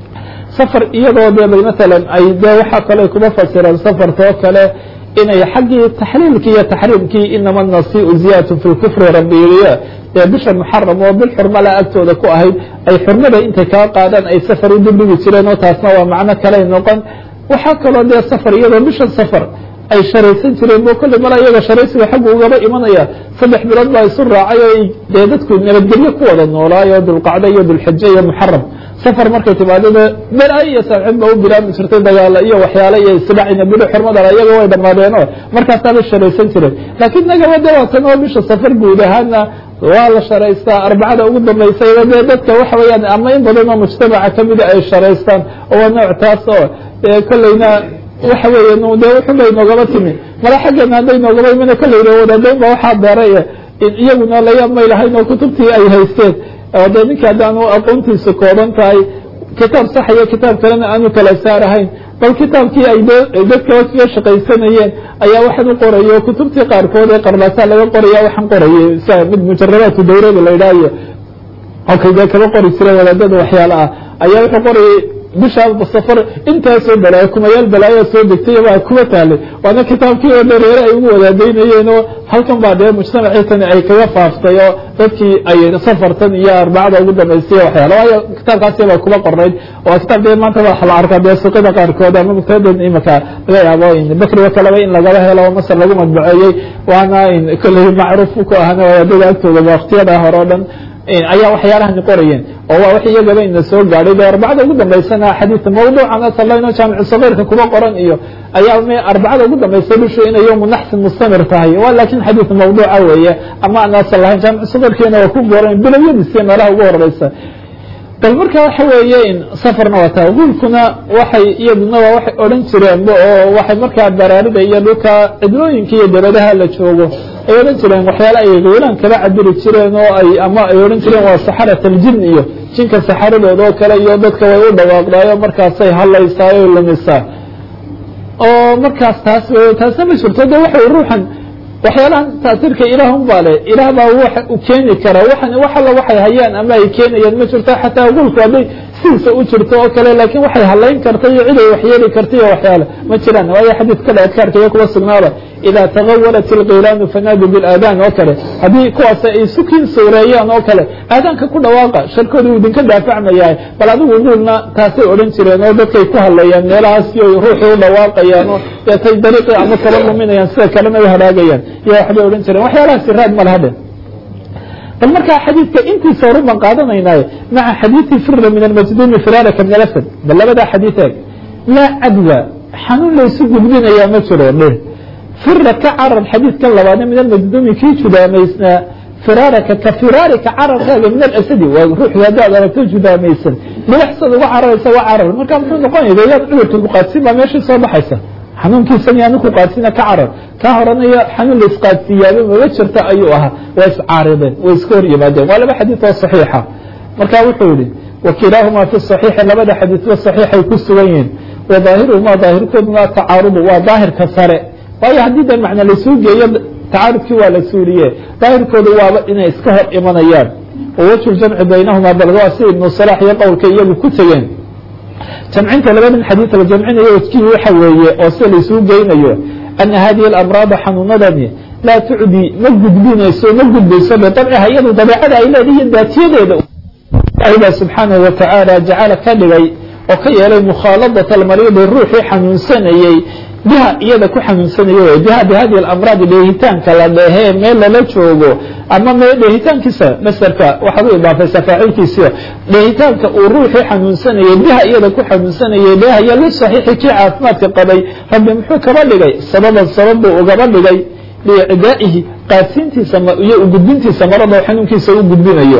safar iyadoo dee bay matalan ay dee waxaa kale kuba fasireen safartoo kale inay xaggii taxliilkii iyo taxriimkii inama nasiu ziyadatu fi lkufri rabiiliya dee bisha muxaram oo bil xurmala agtooda ku ahayd ay xurmada intay kaa qaadaan ay safar u dibdhigi jireen oo taasna waa macno kaley noqon waxaa kaloo dee safar iyadoo bisha safar ay sharaysan jireen bo kolley mala iyaga sharaysiga xaggu ugaba imanaya saddex bilood baa isu raacay oo dee dadku nabadgelyo ku wada noolaayo dulqacdo iyo dulxaje iyo muxaram safar markay timaadada balaayo iyo saacid ba u bilaami jirtay dagaalo iyo waxyaale iyo isdhacina bidho xurmadala iyaga way dhammaadeenoo markaasaabay sharaysan jireen laakiin nagaba de waa tan oo bisha safar guud ahaana waa la sharaystaa arbacada ugu dambaysayba dee dadka waxa weeyaan ama in badan oo mujtamaca kamida ay sharaystaan oo waa nooc taas oo kolleyna waxa weeye de wuxubay noogaba timi mala xaggeena hadday noogaba imina kolleyna wadaadayn ba waxaa beeray iyaguna layaab may lahayn oo kutubtii ay haysteen oo de ninka haddaanu aqoontiisa kooban tahay kitaab sax iyo kitaab kalena aanu kala saarahayn bal kitaabkii ay dadka kaga shaqaysanayeen ayaa waxaan u qorayo kutubtii qaarkood ee qarbaasa laga qoraya waxaan qorayay sa mid mujarabaatu dawrada la yidhaahayo halkay dee kaba qori jireen wadaadada waxyaale ah ayaa wuxuu qorayay bisha safar intaasoo balaayo kumayaal balaayo soo degtay baa kuba taalay waana kitaabkii oo dhareere ay ugu wadaadaynayeen oo halkan baa dee mujtamacii tani ay kaga faaftay oo dadkii ay safartan iyo arbacada ugu dambaystay waxyaala waayo kitaabkaasi baa kuba qornayd oo kitaab dee maanta waa la arkaa dee suuqyada qaarkood ama muktadan imaka laga yaabo in bakriga kaleba in lagaba helo oo masar lagu madbaceeyey waana in kolley macruuf ku ahana wadaadada agtooda waqtiyada hore o dhan ayaa waxyaalahani qorayeen oo waa wax iyagaba ina soo gaadhay de arbacada ugu dambaysana xadiidka mawduucan asalayno jaamicu sagiirka kuba qoran iyo ayaa m arbacada ugu dambaysay bishu inay yowmu naxsin mustamir tahay waa laakiin xadiid mawduuca weeye ama aan asal lahayn jaamicu sagiirkiina waa ku goran bilowyadiisiyo meelaha ugu horeysa bal marka waxa weeye in safarna waa taa guulkuna waxay iyaduna waa waxay odhan jireenba oo waxay markaa baraarida iyo dhulka cidlooyinka iyo dabadaha la joogo ay odhan jireen waxyaale ay gowlaan kala cabiri jireen oo ay ama ay odhan jireen waa saxarat aljin iyo jinka saxaradooda oo kale iyo dadka way u dhawaaqdaayo markaasay hadlaysaayo o lamisaa oo markaas taas taasna ma jirto de waxay ruuxan waxyaalahan taasiirka ilaah un baa le ilaah baa waxa u keeni kara waxan wax alla waxay hayaan ama ay keenayaan ma jirto xataa gulku hadday sidiisa u jirto oo kale laakiin waxay halayn karta iyo cid ay waxyeeli karta iyo waxyaale ma jiraan waayo xadiidka dhaadkaarka iyo kuwa sugnaada idaa tagawalat ilqiilaanu fanaadu bilaadaan oo kale haddii kuwaas ay sukiin sawreeyaan oo kale aadaanka ku dhawaaqa sharkooda uu idinka daafacmayahay bal adigu nuulna taasay odhan jireen oo dadkay ku hadlayaan meelahaas iyo ruuxii u dhawaaqayaan oo deetay dariiqii ama kala luminayaan sida kalena u halaagayaan iyo waxbay odhan jireen waxyaalahaasi raad ma lahadhe bal markaa xadiidka intiisa horu baan qaadanaynaaye maca xadiidi fira min almajduumi firaaraka min alasad bal labadaa xadiid eeg laa cadwa xanuun laysu gudbinayaa ma jiro dhe fira ka carar xadiidkan labaadna min almajduumi kii judaamaysnaa firaaraka ka firaarika cararkaaga min alasadi waa ruuxii haddaad aragto judaamaysan libaxsad uga cararaysa waa carar markaa muxuu noqonaya de yaad cudurka kuqaadsin baa meeshii soo baxaysa xanuunkiisan yaanu ku qaadsina ka carar ka horanaya xanuun la isqaadsiiyaaba maba jirta ayuu ahaa waa iscaarideen way iska hor yimaadeen waa laba xadiid oo saxiixa marka wuxuu yihi wakilaahumaa fi صaxiixi labada xadiidba saxiixay ku sugan yihiin wa daahiruhumaa daahirkooduna tacaarudu waa daahirka sare waayo haddii dan macna lasuu geeyo tacaarudkii waa la suuriye daahirkooda waaba inay iska hor imanayaan wa wajhu ljamci baynahumaa bal waa si ibnu salaax iyo qowlka iyagu ku tegeen jamcinta labadan xadiid la jamcinayo wajkii waxa weeye oo sida laisuu geynayo ana hadihi alamraada xanuunadani laa tucdii ma gudbinayso ma gudbayso biabciha iyadu dabeecada ay leedahiyo daatiyadeeda baa subxaanahu watacaala jacala ka dhigay oo ka yeelay mukhaaladata almariidi ruuxii xanuunsanayey biha iyada ku xanuunsanayey biha bihadii alamraadi dheehitaanka la dheehee meel lala joogo ama mee dheehitaankiisa masarka waxaad u idaafaysaa faacilkiisio dheehitaanka uu ruuxii xanuunsanayey biha iyada ku xanuunsanayey dheehaya lisaxiixi kii caafimaadka qabay rabbi muxuu kaba dhigay sababan sabab buu ugaba dhigay liicdaa'ihi qaadsiintiisa iyo ugudbintiisa marada xanuunkiisa u gudbinayo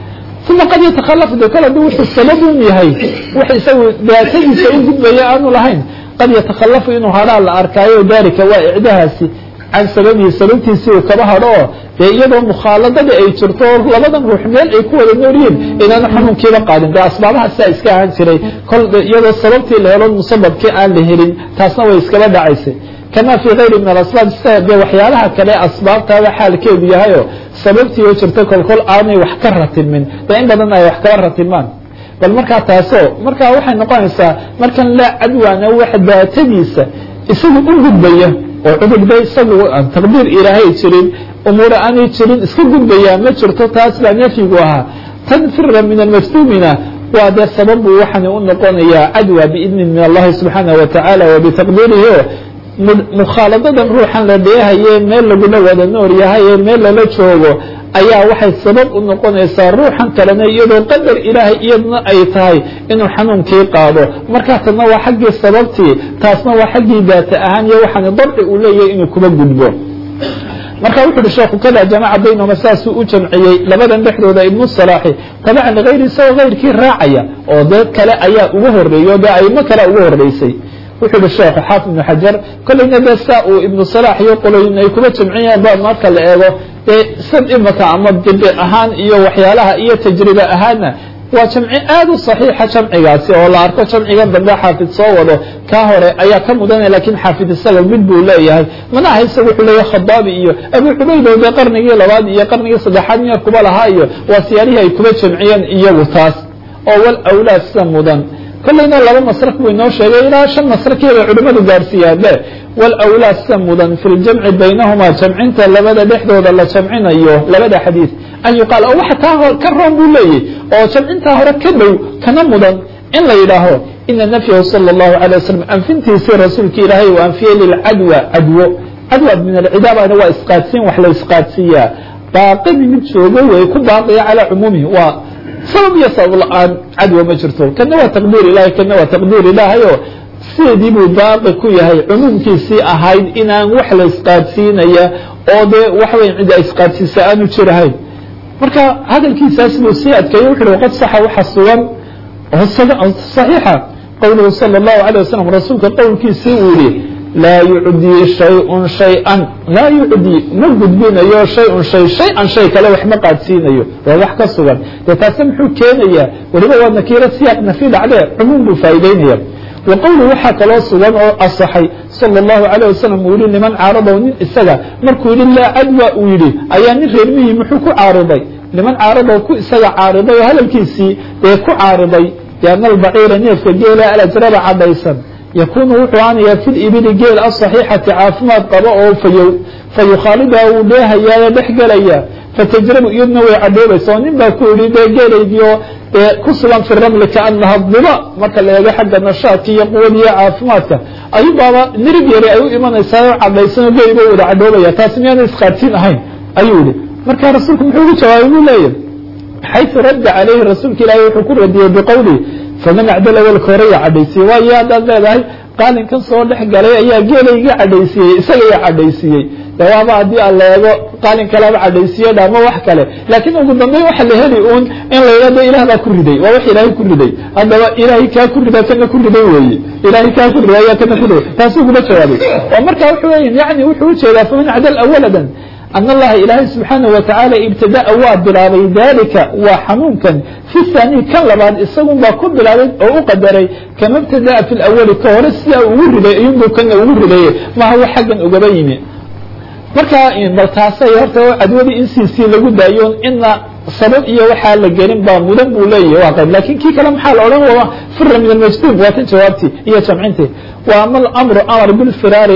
uma qad yatakhalafu de kale haduu wuxuu sababun yahay wax isagu daatadiisa u gudbaya aanu lahayn qad yatakhalafu inuu hadhaa la arkaayo daalika waa icdahaasi can sababihi sababtiisii uu kaba hadho oo dee iyadoo mukhaaladadii ay jirto oo labadan ruux meel ay ku wada nool yihiin inaanu xanuunkiiba qaadin dee asbaabaha sidaa iska ahaan jiray kol iyadoo sababtii la helo musababkii aan la helin taasna way iskaba dhacaysay kama fii gayri min alasbaab sida dee waxyaalaha kale asbaabtaaba xaalkeedu yahayo sababtii oo jirta kolkol aanay wax ka ratimin dee in badan ay wax kaba ratimaan bal markaa taasoo markaa waxay noqonaysaa markan laa cadwaana wax daatadiisa isagu u gudbaya oo cudurda isagu aan taqdiir ilaahay jirin umuura aanay jirin iska gudbayaa ma jirto taas baa nafyigu ahaa tanfira min almaftuumina waa dee sababu waxaana u noqonayaa cadwa biidni min allahi subxaanahu watacaala wa bitaqdiirihi mukhaaladadan ruuxan la dheehaye meel lagula wada noor yahay ee meel lala joogo ayaa waxay sabab u noqonaysaa ruuxan kalena iyadoo qadar ilaahay iyadna ay tahay inuu xanuunkii qaado markaa tadna waa xaggii sababtii taasna waa xaggii daata ahaan iyo waxaana darci uu leeyahay inuu kuba gudbo marka wuxu uhi sheekhu kada jamaca baynahuma saasuu u jamciyey labadan dhexdooda ibnu salaaxi tabacan ligayri isagoo gayrkii raacaya oo dee kale ayaa uga horeeyo dee aimo kale uga horeysay wuxuu uhi sheekhu xaafid ibnu xajar kolleyna dee saa uu ibnu salaax iyo qoloyin ay kuba jamciyeen ba marka la eego dee sad imaka ama dibi ahaan iyo waxyaalaha iyo tajribe ahaanna waa jamci aad u saxiixa jamcigaasi oo la arko jamcigan dambe xaafid soo wado kaa hore ayaa ka mudanaya lakiin xaafid isaga mid buu leeyahay mana aha isaga wuxuu leeyahay khadaabi iyo abu cubayd oo dee qarnigii labaad iyo qarnigii saddexaad miya kuba lahaa iyo waa siyaalihii ay kuba jamciyeen iyagu taas oo wal awlaad sida mudan kolleyna laba masrak buu inoo sheegay ilaa shan masrakeeda culimmadu gaarsiiyaan be wlawlaad sida mudan fi ljamci baynahumaa jamcinta labada dhexdooda la jamcinayo labada xadiid an yuqaal oo waxa taa ka roon buu leeyahy oo jamcintaa hore ka dhow kana mudan in la yidhaaho ina nafyahu sala allahu alay wasalam anfintiisii rasuulka ilaahay uu anfiyey lilcadwa cadwo cadwa min alcidaabana waa isqaadsiin wax la isqaadsiiyaa baaqidii mid joogo way ku baaqiya calaa cumuumihi waa sabab iyo sabab la-aan cadwa ma jirto kana waa taqdiir ilahay kana waa taqdiir ilaahay oo sideedii buu baaqi ku yahay cumuumkiisii ahayd inaan wax la isqaadsiinaya oo dee waxweyn cida isqaadsiisa aanu jirahayn marka hadalkiisaas buu sii adkeeyey wuxu uhi waqad saxa waxa sugan صaxiixa qowluhu salى الlahu عalيه wasalam rasuulka qowlkiisii uu yihi laa yucdii shayun shay-an laa yucdii ma gudbinayo shay-un shay shay-an shay kale wax ma qaadsiinayo waa wax ka sugan dee taase muxuu keenaya weliba waa nakiiro siyaaq nafi dhacdee cumuum buu faa'iideynaya wa qowluhu waxaa kaloo sugan oo asaxay salى الlahu عalيه wasalam uu yihi liman caaradow nin isaga markuu yihi laa cadwa uu yihi ayaa nin reermihii muxuu ku caariday liman caaradow ku isaga caariday oo hadalkiisii dee ku caariday lianna albaciira neefka geela alajraba cadhaysan yakunu wuxuu aanayaa fi libili geel asaxiixati caafimaad qabo oo fayow fayukhaalidaa wuu dheehayaayo dhex gelaya fatajrabu iyadna way cadhoobaysa oo nin baa ku yihi dee geelaydiioo dee ku sugan fi ramli kaanaha diba marka la eego xagga nashaadka iyo quwadiiyo caafimaadka ayuu baaba nirig yari ay u imanaysaa oo cadhaysan oo geeliba wada cadhoobaya taasi miyaana isqaadsiin ahayn ayuu yihi marka rasuulku muxuu ugu jawaabay buu leeyahy xayثu radda calayhi rasuulka ilaahi wuxuu ku radiyey biqowlihi faman acdala walka horaya cadhaysiiyey waayo haddaad leedahay qaalinkan soo dhex galay ayaa geelayga cadhaysiiyey isaga yaa cadhaysiiyey de waaba haddii aan la eego qaalin kaleba cadhaysiiye dhama wax kale laakiin ugu dambeyn waxa la heli uun in la yidhahdo ilaah baa ku riday waa wax ilaahay ku riday haddaba ilaahay kaa ku ridaa kana ku riday weeye ilaahay kaa ku riday ayaa kana ku riday taasuu uguma jawaabay oo marka wuxuu weya yani wuxuu ujeedaa faman acdal awaladan أن الlaha ilaahay subحaanaه وataعaalى ibtadaأa waa bilaabay dalika waa xanuunkan fi الثaaniي kan labaad isagun baa ku bilaabay oo u qadaray kama ibtadaأa fi اأwli ka hore sidaa ugu riday iyunbu kana ugu ridaye maha wax xaggan ugaba yimi marka bal taasay horta cadwadii in siisii lagu daayo ina sabab iyo waxaa la gelin baa mudan buu leeyahy waa qayb lakin kii kale maxaa la odhan waa fira min almajduub waa tan jawaabtii iyo jamcintii wa ama alamru amar bilfiraari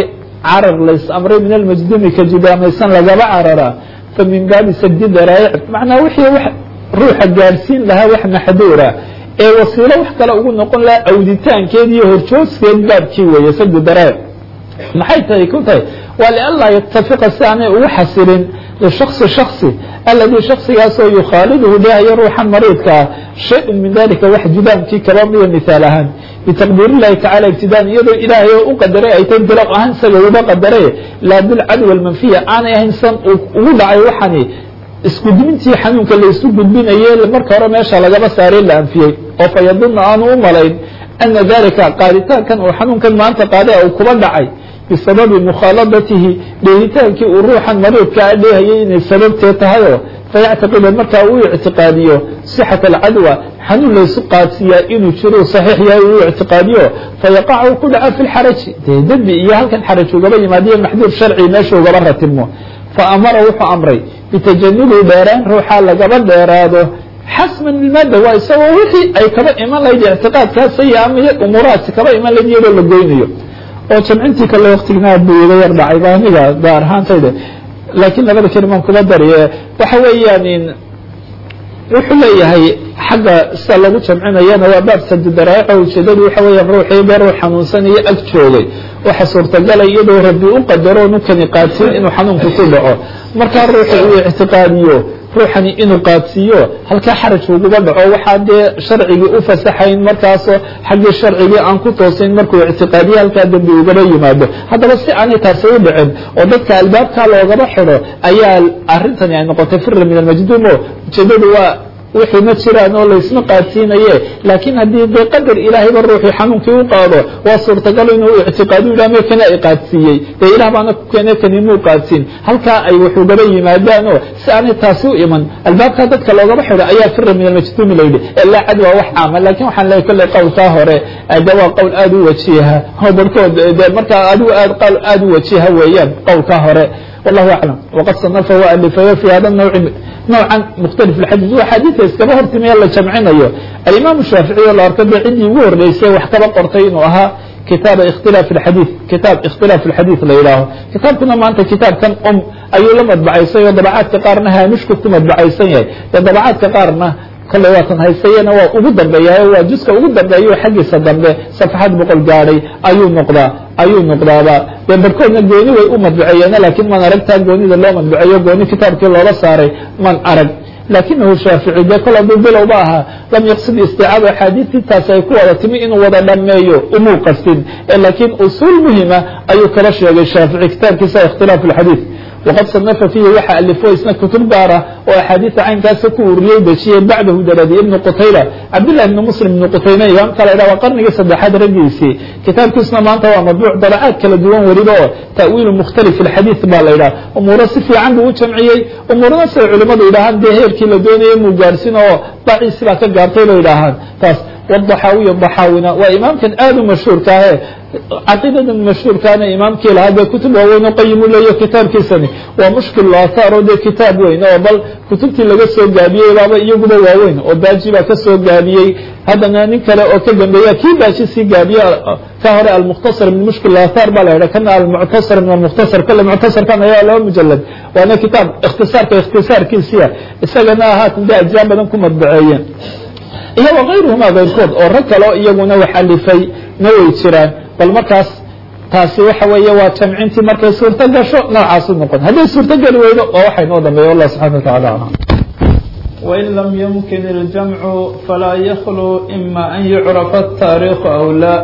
carar lays amray min almajdumi ka jidaamaysan lagaba cararaa fa min baabi sadi daraa'ic macnaa wixii wax ruuxa gaarsiin lahaa wax maxduura ee wasiilo wax kale ugu noqon lahaa awditaankeed iyo horjooskeed baabkii weeye sadi daraa'ic maxay tahay ku tahay waa lianlaa yatafiqa si aanay ugu xasilin lishaksi shaksi aladii shaksigaasoo yukhaaliduhu dhahayo ruuxan mariidkaa shay-un min dalika wax judaamkii kaba mida mihaal ahaan bitaqdiir illahi tacala ibtidaan iyadoo ilaahay oo u qadaray ay tay bilow ahaan isaga uba qadaray laa bilcadwa almanfiya aanay ahayn san ugu dhacay waxani isgudbintii xanuunka la isu gudbinaye marka hore meesha lagaba saaray la anfiyey oo fa yadunna aanu u malayn ana dalika qaaditaankan uu xanuunkan maanta qaaday uu kuba dhacay bisababi mukhaaladatihi dheehitaankii uu ruuxan mariidkaa dheehayay inay sababtee tahayoo fayactaqida markaa uu ictiqaadiyo sixat alcadwa xanuun laysu qaadsiiyaa inuu jiruu saxiix yahay uu ictiqaadiyo fayaqacu ku dhaca fi lxaraji dee dembi iyo halkan xaraj ugaba yimaadiyo maxduur sharci meesha ugaba ratimo fa amara wuxuu amray bitajanubi dheeraan ruuxaa lagaba dheeraado xasman lilmaada waa isagoo wixii ay kaba iman lahayd ictiqaadkaa saya ama umuuraadsi kaba iman lahayd iyadoo la goynayo oo jamcintii kale waktignaad buu iga yar dhacay ba aniga gaar ahaantayda laakiin labada kelimaan kuba dariye waxa weeyaan wuxuu leeyahay xagga sida lagu jamcinayana waa baab sadi daraa'ic oo ujeedadu waxa weeyaan ruuxii beer uu xanuunsanayo ag joogay waxa suurtagalay iyadoo rabbi u qadaro ninkani qaadsiin inuu xanuunku ku dhaco markaa ruuxii uu ictiqaadiyo ruuxani inuu qaadsiiyo halkaa xaraj uguba dhaco waxaa dee sharcigii u fasaxayn markaasoo xaggii sharcigii aan ku toosayn markuu ictiqaadiye halkaa dembi ugaba yimaado haddaba si aanay taasi u dhicin oo dadka albaabkaa loogaba xidho ayaa arrintani ay noqotay fira min almajduumo ujeedadu waa wixii ma jiraan oo laysma qaadsiinaye laakiin haddii dee qadar ilaahayba ruuxii xanuunkii u qaado waa suurtagal inuu ictiqaadi yidhah me kana i qaadsiiyey dee ilah baana ku keene kanimuu qaadsiin halkaa ay waxugaba yimaadaanoo si aanay taasi u iman albaabkaa dadka loogaba xidho ayaa fira min almajduumi layidhi ilaa cad waa wax caama lakin waxaan leeyahy kolley qowlkaa hore de waa qowl aada u wajiha oo barhkood de markaa adigu aad qowl aada u wajiha weeyaan qowlkaa hore wallahu aclam waqad sanafa wa alifayo fi hada nawci نوعا مختلف الحديث وحديث iskaba hortimaya la jamcinayo الإمام الشhاaفiعي la arko de cidii ugu horeysay wax kaba qortay inuu ahaa kitaab اktiلاaf الحadيث kitaab اkhtiلاaf الحadيث la yidhaaho kitaabkuna maanta kitaabkan um ayuu la madbacaysay oo dabacaadka qaarna haamishku ku madbacaysan yahay dee dabacaadka qaarna kolley waatan haysayena waa ugu dambeeya waa juska ugu dambeeyo xaggiisa dambe safaxad boqol gaadhay ayuu noqdaa ayuu noqdaaba dee barkoodna gooni way u madbaceeyeen laakiin man aragtaa goonida loo madbaceeyo gooni kitaabkii loola saaray man arag lakinahu shaafici dee kol hadduu bilowba ahaa lam yaqsid istiicaaba axaadiistii taasi ay ku wada timi inuu wada dhameeyo umuu qastin laakiin usuul muhima ayuu kala sheegay shaafici kitaabkiisa ikhtilaaf alxadiid waqad sanafa fiihi waxa alifo isna kutub gaara oo axaadiista caynkaasa ku ururiyey dejiyey bacdahu dabadi ibnu qutayla cabdillahi ibnu muslim ibnu qutayme imaamka la ydhaha waa qarnigii saddexaad raggiisii kitaabkiisna maanta waa madbuuc dabacaad kala duwan weliba oo ta'wiilu mukhtalif alxadiid baa la ydhaha umuuro si fiican buu u jamciyey umuurada siday culimmadu yidhaahaan dee heerkii la doonayay muu gaarsin oo baciisi baa ka gaartay bay yidhaahaan taas wadaxaawiya daxaawina waa imaamkan aada u mashhuurka ahe caqiidadan mashhuurkaana imaamkii lahaa dee kutub waaweyn oo qayimu leeyo kitaabkiisani waa mushkil aathaar oo dee kitaab weyn oo bal kutubtii laga soo gaabiyey baaba iyaguba waaweyn oo baaji baa ka soo gaabiyey haddana nin kale oo ka dambeeya kii baaji sii gaabiye ka hore almukhtasar min mushkil aathaar baa la yidhaha kana almuctasar min almukhtasar kale muctasarkan ayaa laba mujalad waana kitaab ikhtisaarka ikhtisaarkiisiya isagana haatan dee ajzaa badan ku madbaceeyeen iyo wakayruhuma kayrkood oo rag kaleo iyaguna wax alifay na way jiraan bal markaas taasi waxa weeye waa jamcintii markay suurto gasho noocaasu noqon hadday suurto geli weydo waa waxay noo dambeeya wallah subxana watacala aclam wain lam yumkin اljamcu falaa yaklu ima an yucrafa الtaariikhu aw laa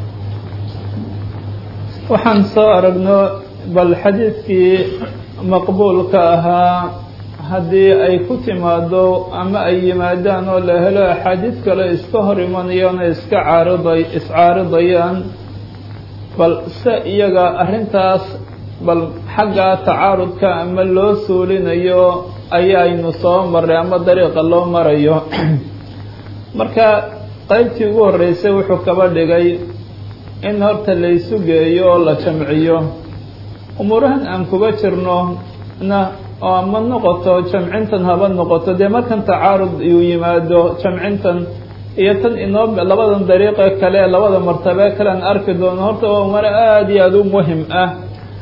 waxaan soo aragno bal xadiidkii maqbuulka ahaa haddii ay ku timaado ama ay yimaadaan oo la helo axaadiid kale iska hor imanayaan oo iska caariday iscaaridayaan bal se iyaga arrintaas bal xagga tacaarudka ama loo suulinayo ayaaynu soo marray ama dariiqa loo marayo marka qaybtii ugu horreysay wuxuu kaba dhigay in horta la isu geeyo oo la jamciyo umuurahan aan kuga jirno na oo ama noqoto jamcintan haba noqoto dee markan tacaarud uu yimaado jamcintan iyo tan inoo labadan dariiqe kale labada martabe kale aan arki doono horta waa umaro aada iyo aada u muhim ah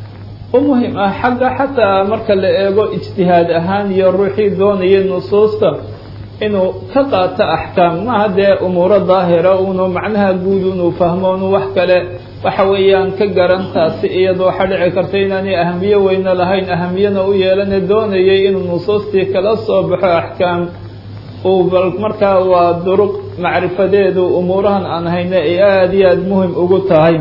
ومهم حاجة حتى مركا لإيغو اجتهاد أهان يروحي دون ينصوصة إنه كقاة أحكام ما هذه أمور ظاهرة وإنه معناها قودون وفهمون وحكا وحويان كقران تاسئية دو حدع كرتيناني أهمية وإن لهين أهمية نوية لأن دون يين النصوص تكلا صبح أحكام وبالمركا ودرق معرفة ديدو أمورها أن هين إيادياد مهم أقولتها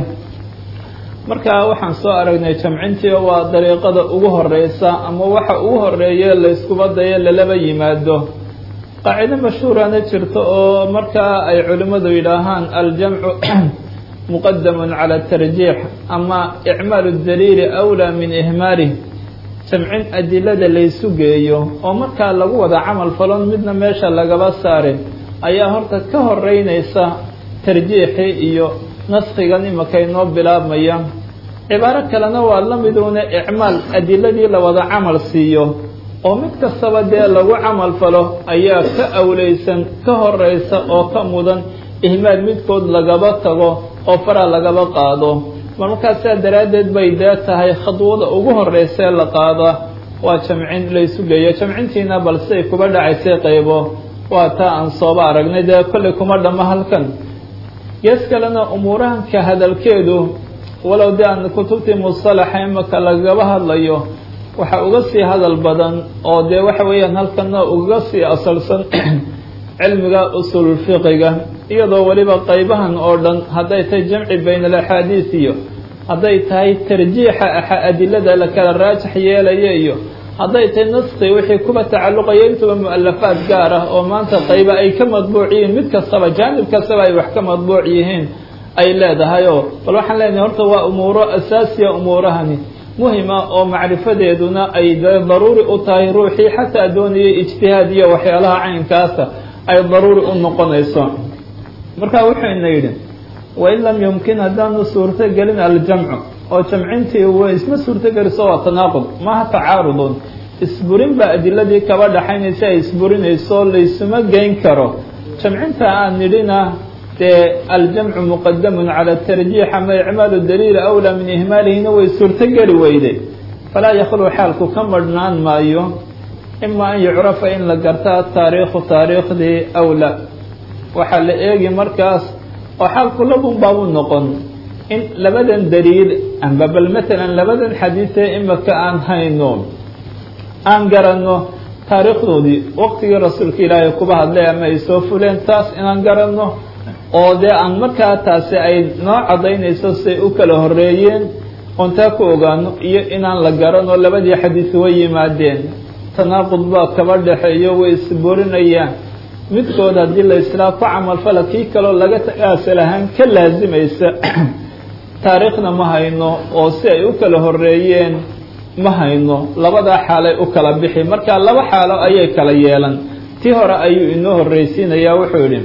marka waxaan soo aragnay jamcintii waa dariiqada ugu horeysa ama waxa ugu horeeya la isku badaya laba yimaado qaacida mashhuurana jirto oo marka ay culimadu yiraahaan al-jam'u muqaddamun ala tarjiih ama i'maal ad-daliil awla min ihmaalihi jamcin adilada la isu geeyo oo marka lagu wada amal falon midna meesha lagaba saarin ayaa horta ka horeynaysa tarjiixi iyo nasxigan imaka inoo bilaabmaya cibaaro kalena waa la midoona icmaal adiladii la wada camal siiyo oo mid kastaba dee lagu camal falo ayaa ka awleysan ka horeysa oo ka mudan ihmaal midkood lagaba tago oo fara lagaba qaado markaas daraadeed bay daa tahay khadwada ugu horeysa la qaada waa jamcin la isu geeyo jamcintiina balse kuba dhacaysay qaybo waa taa aan soo aragnay dee kulli kuma dhama halkan gees kalena umuurahan ka hadalkeedu walow daan kutubtii musalaxa imaka lagaba hadlayo waxa uga sii hadal badan oo dee waxa weeyaan halkana uga sii asalsan cilmiga usul fiqiga iyadoo waliba qaybahan oo dhan haday tahay jamci bayna al-ahadith iyo haday tahay tarjiixa adilada la kala raajix yeelayo iyo haday tahay nasqi wixii kuba tacalluqaya inta mu'allafat gaar ah oo maanta qayba ay ka madbuuciin mid kastaba jaanib kastaba ay wax ka madbuuc yihiin ay leedahay oo bal waxaan leenahay horta waa umuuro asaasiya umuurahani muhiima oo macrifadeeduna ay daruuri u tahay ruuxii xataa doonayay ijtihaad iyo waxyaalaha caynkaas ay daruuri u noqonayso marka wuxuu inay yidhi wa in lam yumkin hadan suurta galin al-jam'u oo jamcintii way isma suurta galiso waa tanaaqud ma tacaarudun isburin ba adiladii kaba dhaxaynaysa isburinayso leysuma geyn karo jamcinta aan nidina الجمع مقدم على الترجيح ما إعمال الدليل أولى من إهماله نوي سرتقل ويدي فلا يخلو حالك كمرنان مايو إما أن يعرف إن لقرتها التاريخ تاريخ دي أولى وحال إيجي مركز وحالك لبن بابو النقن إن لبدا دليل أن ببل مثلا لبدا حديثة إما كأن هاينون أن قرنو تاريخ دي وقت رسولك لا يقبها اللي أما يسوفوا لين تاس إن أن قرنو oo de aan markaa taasi ay noo cadaynayso say u kala horeeyeen ontaa ku ogaano iyo inaan la garano labadii xadiis way yimaadeen tanaaqud baa kaba dhaxeeyo way isburinayaan midkood haddii la islaa ku camal fala kii kaloo laga tagaasalahaan ka laazimaysa taariikhna ma hayno oo si ay u kala horeeyeen ma hayno labada xaalay u kala bixi marka laba xaalo ayay kala yeelan tii hore ayuu inoo horeysiinayaa wuxuu yidhi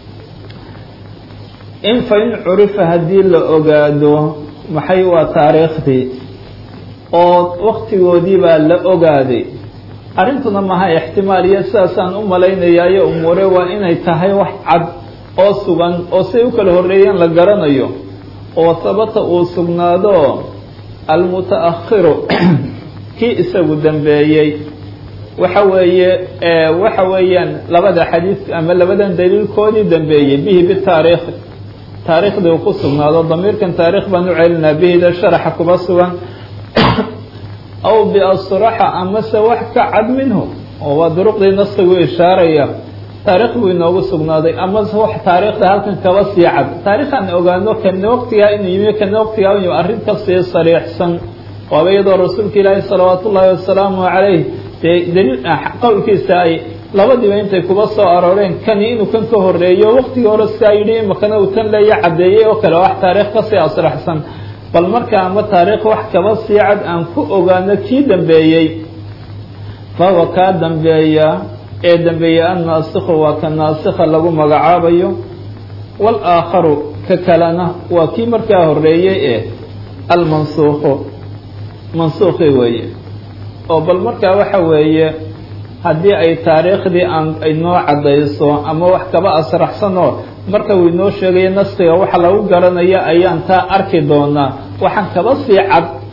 in fain curifa haddii la ogaado maxay waa taariikhdii oo waqtigoodii baa la ogaaday arrintuna maha ixtimaal iyo sidaasaan u malaynayaayo umuure waa inay tahay wax cad oo sugan oo say u kala horreeyeen la garanayo oo sabata uu sugnaado almutaakhiru kii isagu dambeeyey waxa weeye waxa weeyaan labada xadiis ama labadan daliilkoodii dambeeyey bihi bitaariikh taariikhda uu ku sugnaado damiirkan taariikh baan u celinaa bihida sharaxa kuba sugan aw biasraxa amase wax ka cad minhu oo waa duruqdii nasqigu ishaaraya taariikh buu inoogu sugnaaday amase wax taariikhda halkan kaba sii cad taariikhaan ogaano kana waqtigaa inuu yimi kana waqtigaa inuu arrin ka sii sariixsan waaba iyadoo rasuulka ilaahi salawaatu ullaahi wasalaamu calayh dee daliil qowlkiisa ay labadiiba intay kuba soo arooreen kani inuu kan ka horeeyo waqtigii hore sidaa yidhi imakana uu tan leeya caddeeyey oo kale wax taariikh ka sii asraxsan bal marka ama taariikh wax kaba sii cad aan ku ogaano kii dambeeyey fahuwa kaa dambeeya ee dambeeya annaasikhu waa ka naasikha lagu magacaabayo waalaakharu ka kalena waa kii markaa horeeyey ee almansuukhu mansuukhi weeye oo bal markaa waxa weeye haddii ay taariikhdii aan inoo caddayso ama wax kaba asraxsanoo marka uu inoo sheegayo naskiga waxa lagu garanaya ayaan taa arki doonaa waxaan kaba sii cad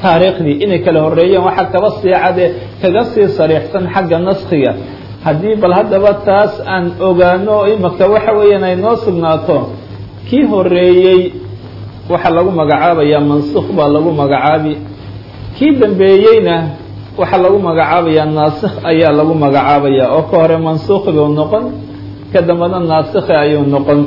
taariikhdii inay kala horeeyeen waxa kaba sii cade kaga sii sariixsan xagga naskiga haddii bal haddaba taas aan ogaano imaka waxa weeyaan ay noo sugnaato kii horeeyey waxaa lagu magacaabayaa mansukh baa lagu magacaabi kii dambeeyeyna waxaa lagu magacaabayaa naasikh ayaa lagu magacaabaya oo ka hore mansukh buu noqon ka dambana naasikh ayuu noqon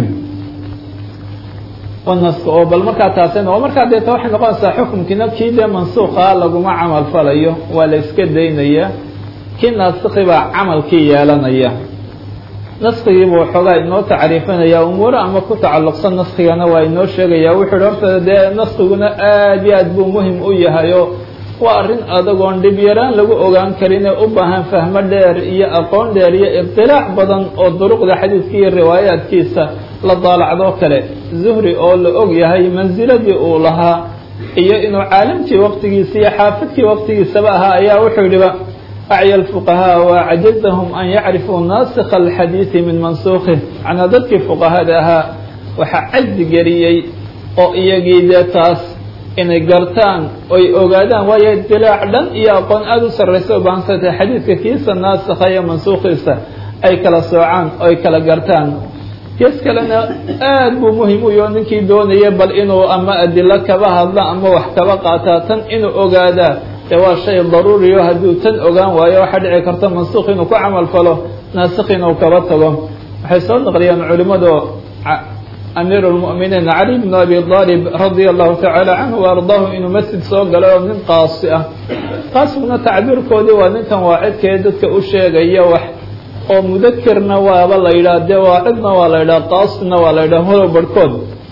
wanaska oo bal markaa taasina oo markaa deeta waxay noqonaysaa xukumkiina kii dee mansukha laguma camal falayo waa la iska daynaya kii naasikhi baa camalkii yeelanaya naskigiiba waxoogaa inoo tacriifinaya umuura ama ku tacalluqsan naskigana waa inoo sheegaya wuxuu hi horta dee naskiguna aad iyo aad buu muhim u yahay oo waa arrin adagoon dhib yaraan lagu ogaan karin ee u baahan fahmo dheer iyo aqoon dheer iyo ibtilaac badan oo duruqda xadiidka iyo riwaayaadkiisa la daalacdoo kale zuhri oo la og yahay mansiladii uu lahaa iyo inuu caalimkii waqtigiisa iyo xaafidkii waqtigiisaba ahaa ayaa wuxuu yidhiba acya alfuqahaa waacjazahum an yacrifuu naasikha alxadiidi min mansuukhih macnaa dadkii fuqahada ahaa waxaa cajzi geliyey oo iyagii dee taas inay gartaan oy ogaadaan waayo idilaac dhan iyo aqoon aada u sarraysa u baahansatay xadiidka kiisa naasikha iyo mansuukhiisa ay kala soocaan oy kala gartaan gees kalena aad buu muhim u yaho ninkii doonaya bal inuu ama adilo kaba hadla ama wax kaba qaataa tan inuu ogaadaa dee waa shay daruuriyo hadduu tan ogaan waayo waxaa dhici karta mansukh inuu ku camal falo naasikh inuu kaba tago waxay soo naqliyaan culimadu amiir اlmu'miniin cali bn abi aalib radia allahu tacaala canhu waardaahu inuu masjid soo galay oo nin qaasi ah qaasiguna tacbiirkoodii waa ninkan waacidkee dadka u sheegaya wax oo mudakirna waaba la yidhaha dee waacidna waa la yidhaha qaasina waa la yidhaha holow barhkood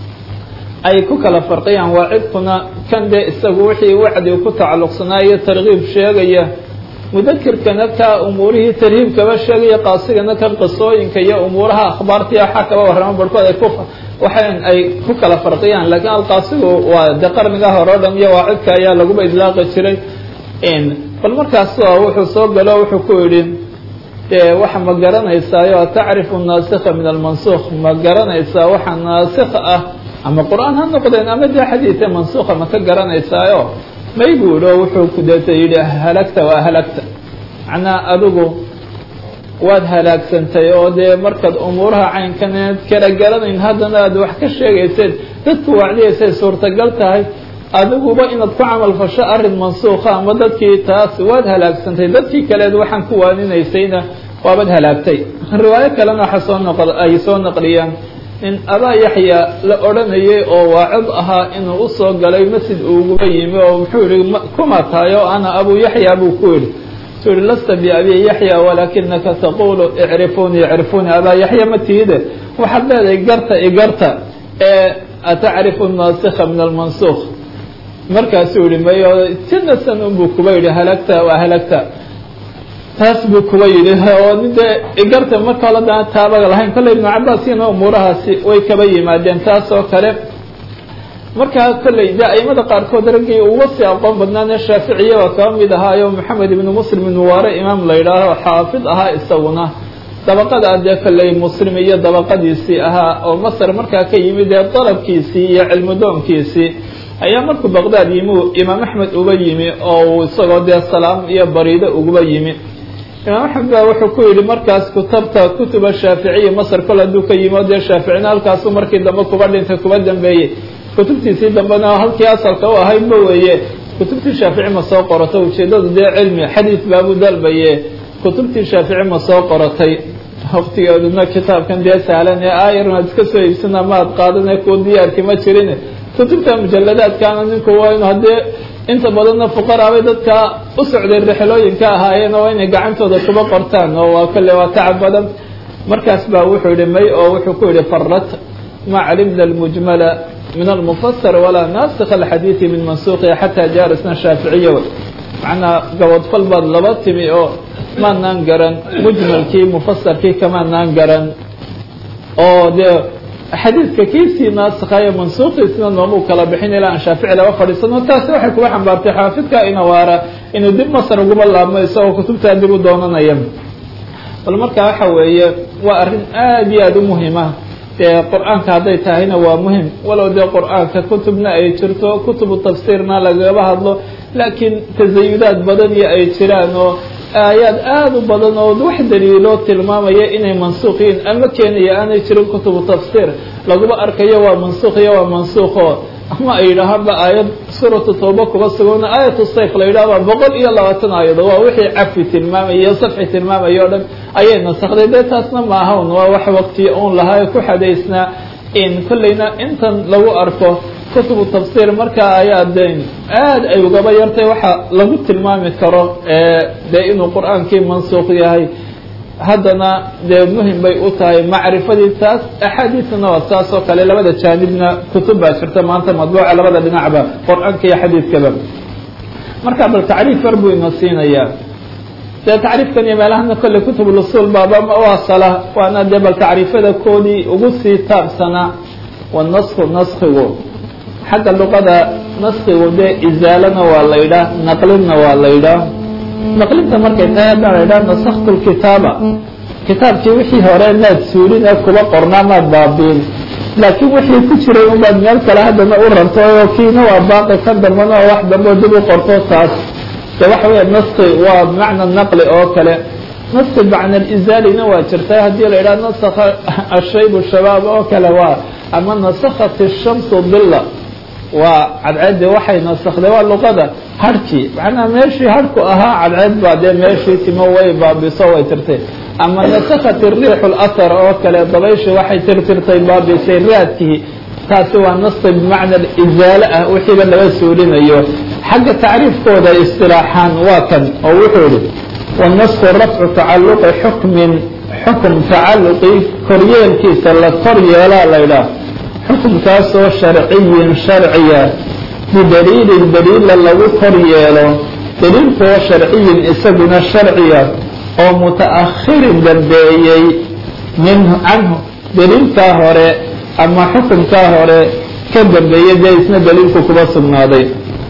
ay ku kala farqiyaan waacidkuna kan dee isagu wixii wacdi ku tacalluqsanaa iyo tarkiib sheegaya mudakirkana ka umuurihii tarhiibkaba sheegaya qaasigana kan qisooyinka iyo umuuraha akhbaartii waxaa kaba warrama barhkood ay ku waxan ay ku kala farqiyaan laakiin alqaasigu waa dee qarniga hore o dhan iyo waacidka ayaa laguba idlaaqi jiray bal markaas wuxuu soo galo wuxuu ku yidhi dee waxa ma garanaysaayo tacrifu naasikha min almansukh ma garanaysaa waxa naasikh ah ama qur-aan ha noqdeen ama dee xadiida mansukha ma ka garanaysaayo may buu idhi oo wuxuu ku deeta yidhi halagta waa halagta macnaa adigu waad halaagsantay oo dee markaad umuuraha caynkaneed kala garanayn haddana aad wax ka sheegayseed dadku wacdiyaysay suurtagal tahay adiguba inaad ku camal fasho arrin mansuukha ama dadkii taas waad halaagsantay dadkii kaleed waxaan ku waaninaysayna waabad halaagtay riwaayo kalena waxa soo noq ay soo naqliyaan in abaa yaxya la odhanayay oo waacid ahaa inuu u soo galay masjid uuguba yimi oo muxuu yihi kuma tahay oo ana abuu yaxya buu ku yidhi suu yihi lasta biabi yaxya walaakinaka taqulu icrifuuni icrifuuni abaa yaxya ma tiide waxaad leedahay garta igarta ee atacrifu naasikha min almansukh markaasuu yihi mayo sinasan unbuu kuba yidhi halagta waa halagta taas buu kuba yidhi oo nin dee igarta marka hole daan taabaga lahayn kolley ibnu cabaasina umuurahaasi way kaba yimaadeen taas oo kale markaa kolley dee aimada qaarkood raggii uga sii aqoon badnaane shaaficiya waa kaba mid ahaayo maxamed ibnu muslim nuwaare imaam la yidhaaho xaafid ahaa isaguna dabaqada dee kolley muslim iyo dabaqadiisii ahaa oo masar markaa ka yimid ee dalabkiisii iyo cilmudoonkiisii ayaa markuu baqdaad yimi imaam axmed uba yimi oo isagoo dee salaam iyo bariido uguba yimi imaam axmed baa wuxuu ku yidhi markaas kutabta kutuba shaaficiya masar kol hadduu ka yimi oo dee shaaficina halkaasuu markii dambe kuba dhintay kuba dambeeyey kutubtiisii dambena halkii asalka u ahaydba weeye kutubtii shaafici ma soo qoratay ujeeddadu dee cilmi xadiid baabuu dalbaye kutubtii shaafici ma soo qoratay waqtigeeduna kitaabkan dee sahlan ee aayarn aad iska soo iibsana maad qaadane kuwa diyaarki ma jirin kutubta mujaladaadkaana ninku waa inu haddee inta badanna fuqaraabay dadka u socday rixlooyinka ahaayeen oo inay gacantooda kuba qortaan oo waa kale waa tacab badan markaas baa wuxuu yihi may oo wuxuu ku yihi farat ma calimna almujmala min almufasar walaa naasikha alxadiidi min mansuuqiha xataa jaarisna shaaficiya macnaa gabadfal baad laba timi oo maanaan garan mujmalkii mufasarkii kamaanaan garan oo dee xadiidka kiisii naasikhayo mansuuqiisna noomuu kala bixin ilaa aan shaafici laba fadhiisano taasi waxay kuga xambaartay xaafidka inawaara inuu dib masar uguma laabmo isagoo kutubtaa dib u doonanaya bal markaa waxa weeye waa arrin aad iyo aada u muhima dee qur-aanka hadday tahayna waa muhim walow dee qur-aanka kutubna ay jirto kutubu tafsiirna lagaba hadlo laakiin tasayudaad badan iyo ay jiraan oo aayaad aada u badan oo wax daliilo tilmaamaya inay mansuuq yihiin ama keenaya aanay jirin kutubu tafsiir laguma arkayo waa mansuuq iyo waa mansuuqo ama ay yidhaahaanba aayad suuratu tawba kuga sugan aayatu sayf la yidhahba boqol iyo labaatan aayado waa wixii cafi tilmaamaya iyo safxi tilmaamaya o dhan ayay nasakday dee taasna maahawn waa wax waqtiya uun lahaa ku xadaysnaa in kollayna intan lagu arko kutubu tafsiir markaa ayaa de aada ay ugaba yartay waxa lagu tilmaami karo dee inuu qur-aankii mansuuq yahay haddana dee muhim bay u tahay macrifadii taas axaadiisna waa taas oo kale labada jaanibna kutub baa jirta maanta madbuuca labada dhinacba qur-aanka iyo xadiidkaba marka bal tacriif yar buu ina siinayaa dee tacriifkan iyo meelahana kolley kutub usuul baaba waasala waana dee bal tacriifada koodii ugu sii taabsanaa wanasku naskigu xagga luqada naskigu dee izaalana waa la yidhaah naqlinna waa la yidhaah naqlinta markay tahay haddaan la yidhaha nasaktu lkitaaba kitaabkii wixii hore maad suulin ee kuba qornaa maad baabiin laakiin wixii ku jiray unbaad meel kale haddana u rarto oo kiina waa baaqi kan dambana oo wax dambeo dib u qorto taas de waxa weya naski waa bimacna naqli oo kale naski bacna alizaalina waa jirtay haddii la yidhaha nasakha ashaybu shabaab oo kale waa ama nasakhat ishamsu dilla waa cadceedde waxay nasakday waa luqada harhkii macnaha meeshii harhku ahaa cadceed baa dee meeshii timo way baabiso way tirtay ama nasakhat iriixu lathar oo kale dabayshii waxay tirtirtay baabisay raadkii taasi waa naski bimacna izaale ah wixiiba laga suulinayo xagga tacriifkooda istilaaxaan waa kan oo wuxuu yihi wanasku rafcu tacaluqi xukmin xukm tacaluqi koryeelkiisa la kor yeelaa la ydhaah xukumkaasoo sharciyin sharciya bidaliilin daliila lagu kor yeelo daliilkoo sharciyin isaguna sharciya oo muta'akhirin dambeeyey minhu canhu daliilkaa hore ama xukumkaa hore ka dambeeyey dee isna daliilku kuba sugnaaday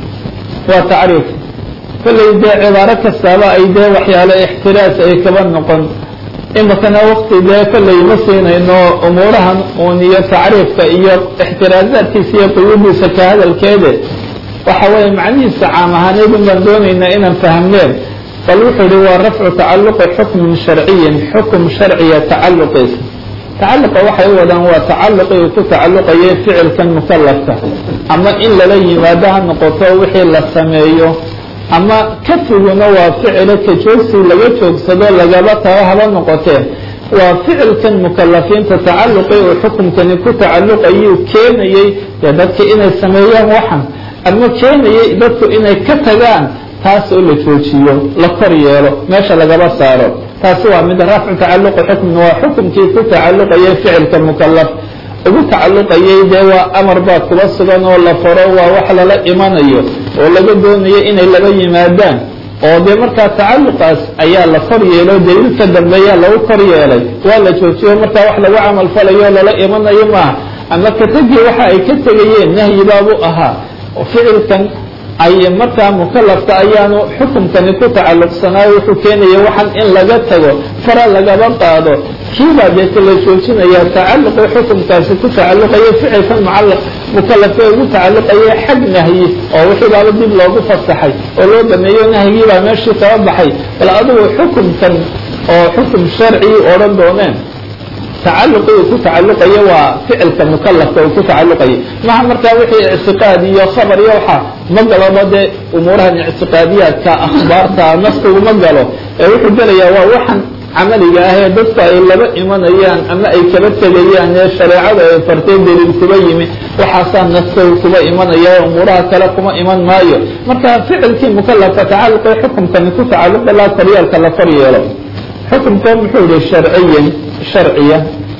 waa tacriif kollay dee cibaaro kastaaba ay dee waxyaalo ixtiraas ay kaba noqon imakana waqti dee kollay ma siinayno umuurahan uun iyo tacriifka iyo ixtiraazaadkiisa iyo quyuudiisa ka hadalkeede waxa weeye macnihiisa caam ahaaneed un baan doonaynaa inaan fahamneen bal wuxuu yihi waa rafcu tacaluqi xukmin sharciyin xukum sharciya tacaluqiisa tacaluqa waxay u wadaan waa tacaluqii uu ku tacaluqayay ficilkan mukalafka ama in lala yimaado ha noqoto wixii la sameeyo ama kafiguna waa ficilo ka joogsi laga joogsado lagaba tago haba noqotee waa ficilkan mukalafiinta tacaluqii uu xukumkani ku tacaluqayuu keenayey dee dadka inay sameeyaan waxan ama keenayay dadku inay ka tagaan taas oo la joojiyo la kor yeelo meesha lagaba saaro taasi waa mid rafcu tacaluqi xukmin waa xukumkii ku tacaluqayay ficilka mukalaf ugu tacaluqayay dee waa amar baa kuba sugan oo la faro waa wax lala imanayo oo laga doonayo inay laba yimaadaan oo dee markaa tacaluqaas ayaa la kor yeelo daliilka dambeeyaa lagu kor yeelay waa la joojiyo markaa wax lagu camal falayo lala imanayo maaha ama ka tegi waxa ay ka tegayeen nahyi baabu ahaa ficilkan ay markaa mukalafka ayaanu xukumkani ku tacaluqsanaayo wuxuu keenaya waxan in laga tago fara lagaba qaado kiibaa deeta la joojinaya tacaluqii xukumkaasi ku tacaluqaya ficilkan mucalaq mukalafka ugu tacaluqaya xag nahyi oo wixii baaba dib loogu fasaxay oo loo dhameeyo nahyigii baa meeshii kaba baxay bal adigu xukumkan oo xukum sharci odhan dooneen tacaluqii uu ku tacaluqayo waa ficilka mukalafka uu ku tacaluqayo maha markaa wixii ictiqaad iyo khabar iyo waxaa ma galoba dee umuurahan ictiqaadiyaadka akhbaarta naskigu ma galo ee wuxuu gelayaa waa waxan camaliga ah ee dadku ay laba imanayaan ama ay kaba tegayaan ee shareecada ay fartay daliil kuba yimi waxaasaa naskigu kuba imanaya umuuraha kale kuma iman maayo marka ficilkii mukalafka tacaluqii xukumkani ku tacaluqa laa koryeelka la kor yeelo xukumkan muxuu yihi sharciyan sharciya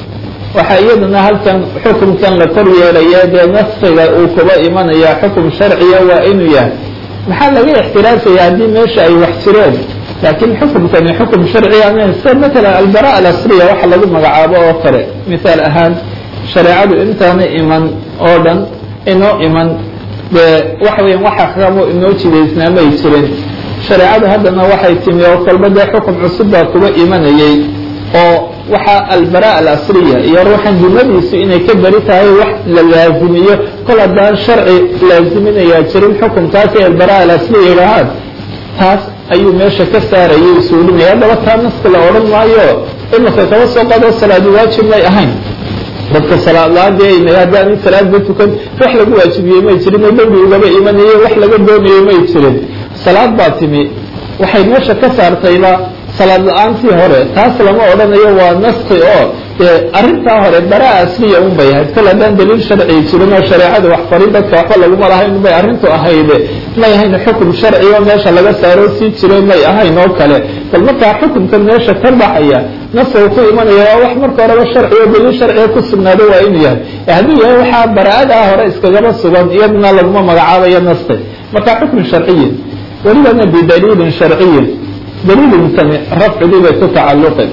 waxaa iyadana halkan xukumkan la kor yeelaya dee naskiga uu kuba imanaya xukum sharciya waa inuu yahay maxaa laga ixtiraasaya haddii meesha ay wax jireen laakiin xukumkani xukum sharciya sida matala albara alasriya waxa lagu magacaabo oo kale mithaal ahaan shareecadu intaana iman oo dhan inoo iman dee waxa weya waxa rabo inoo jidaysnaa may jirin shareecadu haddana waxay timi oo kolba dee xukum cusub baa kuba imanayay oo waxa albaraa alasliya iyo ruuxan dimadiisu inay ka beri tahay wax la laazimiyo kol haddaan sharci laaziminayaa jirin xukunkaas ee albaraa alasliya yidhaahaan taas ayuu meesha ka saarayay suulinaya haddaba taa naska la odhan maayo imaka kaba soo qado salaadi waajib may ahayn dadka salaad la-aan haddaan salaadba tukan wax lagu waajibiyey may jirin oo dembi ugaba imanayey wax laga doonayey may jirin salaad baa timi waxay meesha ka saartayba salaad la-aantii hore taas lama odhanayo waa naski oo dee arrintaa hore baraa asliya un bay ahayd kol haddaan daliil sharci jirin oo shareecada wax farin dadka waxba laguma lahayn bay arrintu ahayde may ahayn xukum sharci oo meesha laga saaro sii jiray may ahayn oo kale bal markaa xukumkan meesha ka baxaya naska ku imanaya waa wax marka horeba sharci oo daliil sharciga ku sugnaado waa inuu yahay hadduu yahay waxaa baraa'adaa hore iskagaba sugan iyadna laguma magacaabayo naski marka xukm sharciyin welibana bidaliilin sharciyin daliilintani rafcigii bay ku tacalluqin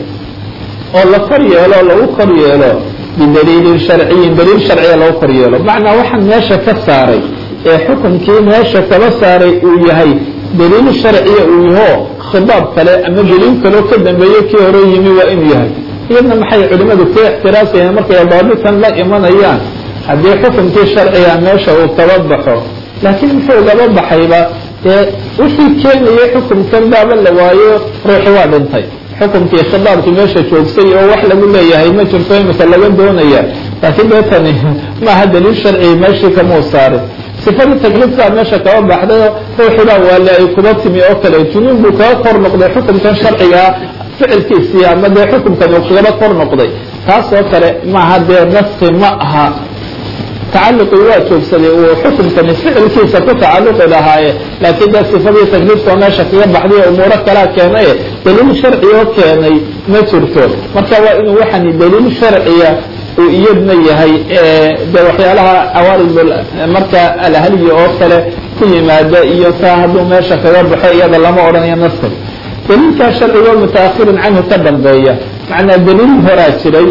oo la kor yeelo lagu kor yeelo bidaliilin sharciyin daliil sharciga lagu kor yeelo macnaa waxaan meesha ka saaray ee xukunkii meesha kaba saaray uu yahay daliil sharciya uu yaho khidaab kale ama daliil kaleo ka dambeeyo kii hore yimi waa inuu yahay iyadna maxay culimadu ku ixtiraasayeen markay daalitan la imanayaan haddii xukunkii sharciga meesha uu kaba baxo laakiin muxuu gaba baxayba dee wixii keenayay xukumkan baaba la waayo ruuxi waa dhintay xukumkii khidaabkii meesha joogsay oo wax lagu leeyahay ma jirto imika laga doonaya laakiin deetani maaha daliil sharciga meeshii kamuu saarin sifada takliifkaa meesha kaba baxday ruuxibaa waale ay kuba timi oo kale junuun buu kaga kor noqday xukumkan sharcigaa ficilkiisii ama dee xukumkan uu kagaba kor noqday taas oo kale maaha dee naski ma aha tacalluqii waa joogsaday uu xukumkani ficilkiisa ku tacalluqi lahaaye laakiin dee sifadii takliifkao meesha kaga baxday umuuro kalaa keenaye daliil sharci oo keenay ma jirto marka waa inuu waxani daliil sharciya uu iyadna yahay dee waxyaalaha cawaarid marka alahliya oo kale ku yimaada iyo taa hadduu meesha kaga baxo iyada lama odhanayo naska daliilkaa sharcigo mutaahirin canhu ka dambeeya macnaa daliil horaa jiray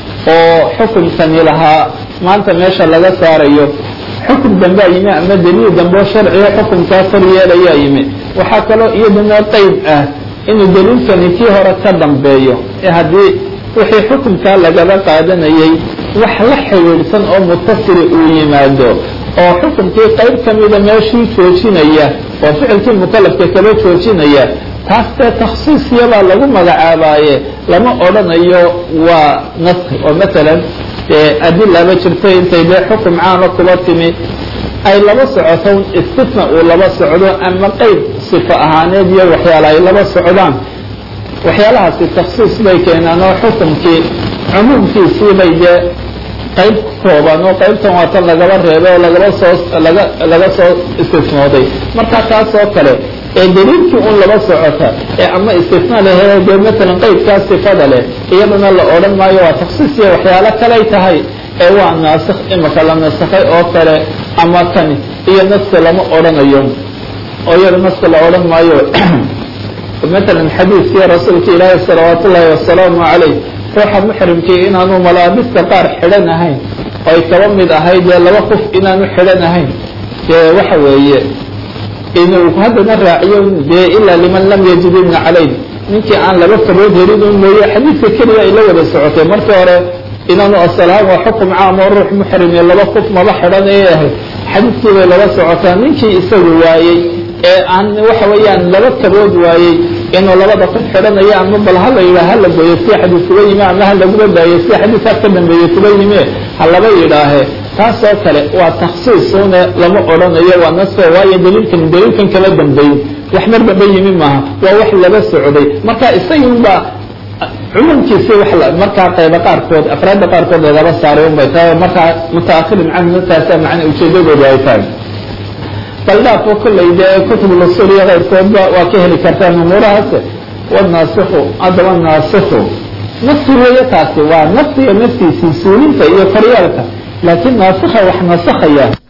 oo xukumkani lahaa maanta meesha laga saarayo xukum dambea yimi ama daliil dambeo sharcigo xukumkaa kor yeelayaa yimi waxaa kaloo iyadana qeyb ah inuu daliilkani kii hore ka dambeeyo ee haddii wixii xukumkaa lagaba qaadanayay wax la xidhiidhsan oo mutasili uu yimaado oo xukumkii qayb kamida meeshii joojinaya oo ficilkii mukalafka kala joojinaya taas dee takhsiisiyabaa lagu magacaabaye lama odhanayo waa naski oo masalan dee adilaba jirtay intay dee xukum caama kuba timi ay laba socoto istifna uu laba socdo ama qeyb sifo ahaaneed iyo waxyaala ay laba socdaan waxyaalahaasi takhsiis bay keenaan oo xukumkii cumuumkiisii bay dee qayb kooban oo qaybtan waa tan lagaba reebay oo lagaba soo laga laga soo istifnooday marka taas oo kale ee daliilkii un laba socota ee ama istifna lehee dee masalan qeybkaas sifada leh iyadana la odhan maayo waa takhsiis iyo waxyaalo kaley tahay ee waa naasikh imaka la nasakhay oo kale ama tani iyo naska lama odhanayo oo iyada naska la odhan maayo مثلا xadiiskii rasuulka ilaahi salawaat ullaahi wasalaamu calayh ruuxa muxrimkii inaanu malaabista qaar xidhan ahayn oo ay kaba mid ahayd dee laba qof inaanu xidhan ahayn dee waxa weeye inuu haddana raaciyo dee ilaa liman lam yajid ibna calayn ninkii aan laba kabood helin un mooye xadiidka keliya ay la wada socotay markii hore inaanu asalahaan waa xukum caam oo ruux muxrim iyo laba qof maba xidhan ee ahayd xadiidkii bay laba socotaa ninkii isagu waayey ee aan waxa weeyaan laba kabood waayey inuu labada qof xidhanaya ama bal hala yidhaah hala gooyo si xadiis kuga yimi ama ha laguba daayo si xadiiskaas ka dambeeye kuga yime ha laba yidhaahe taas oo kale waa takhsiisune lama odhanayo waa naska waayo daliilkan daliilkan kala dambeyn wax marbaba yimi maaha waa wax laba socday marka isaginba cumuumkiisii wax markaa qayba qaarkood afraadda qaarkood lagaba saaray unbay tahay markaa mutaakhirin canhu taasa macna ujeedadooda ay tahay baldhaafo kolley dee kutub usul iyo keyrkoodba waa ka heli kartaan umuurahaas wanaasikhu haddaba naasikhu nafsi weeye taasi waa nafsiga naftiisii suulinta iyo koryaalka laakiin naasikha wax nasakhaya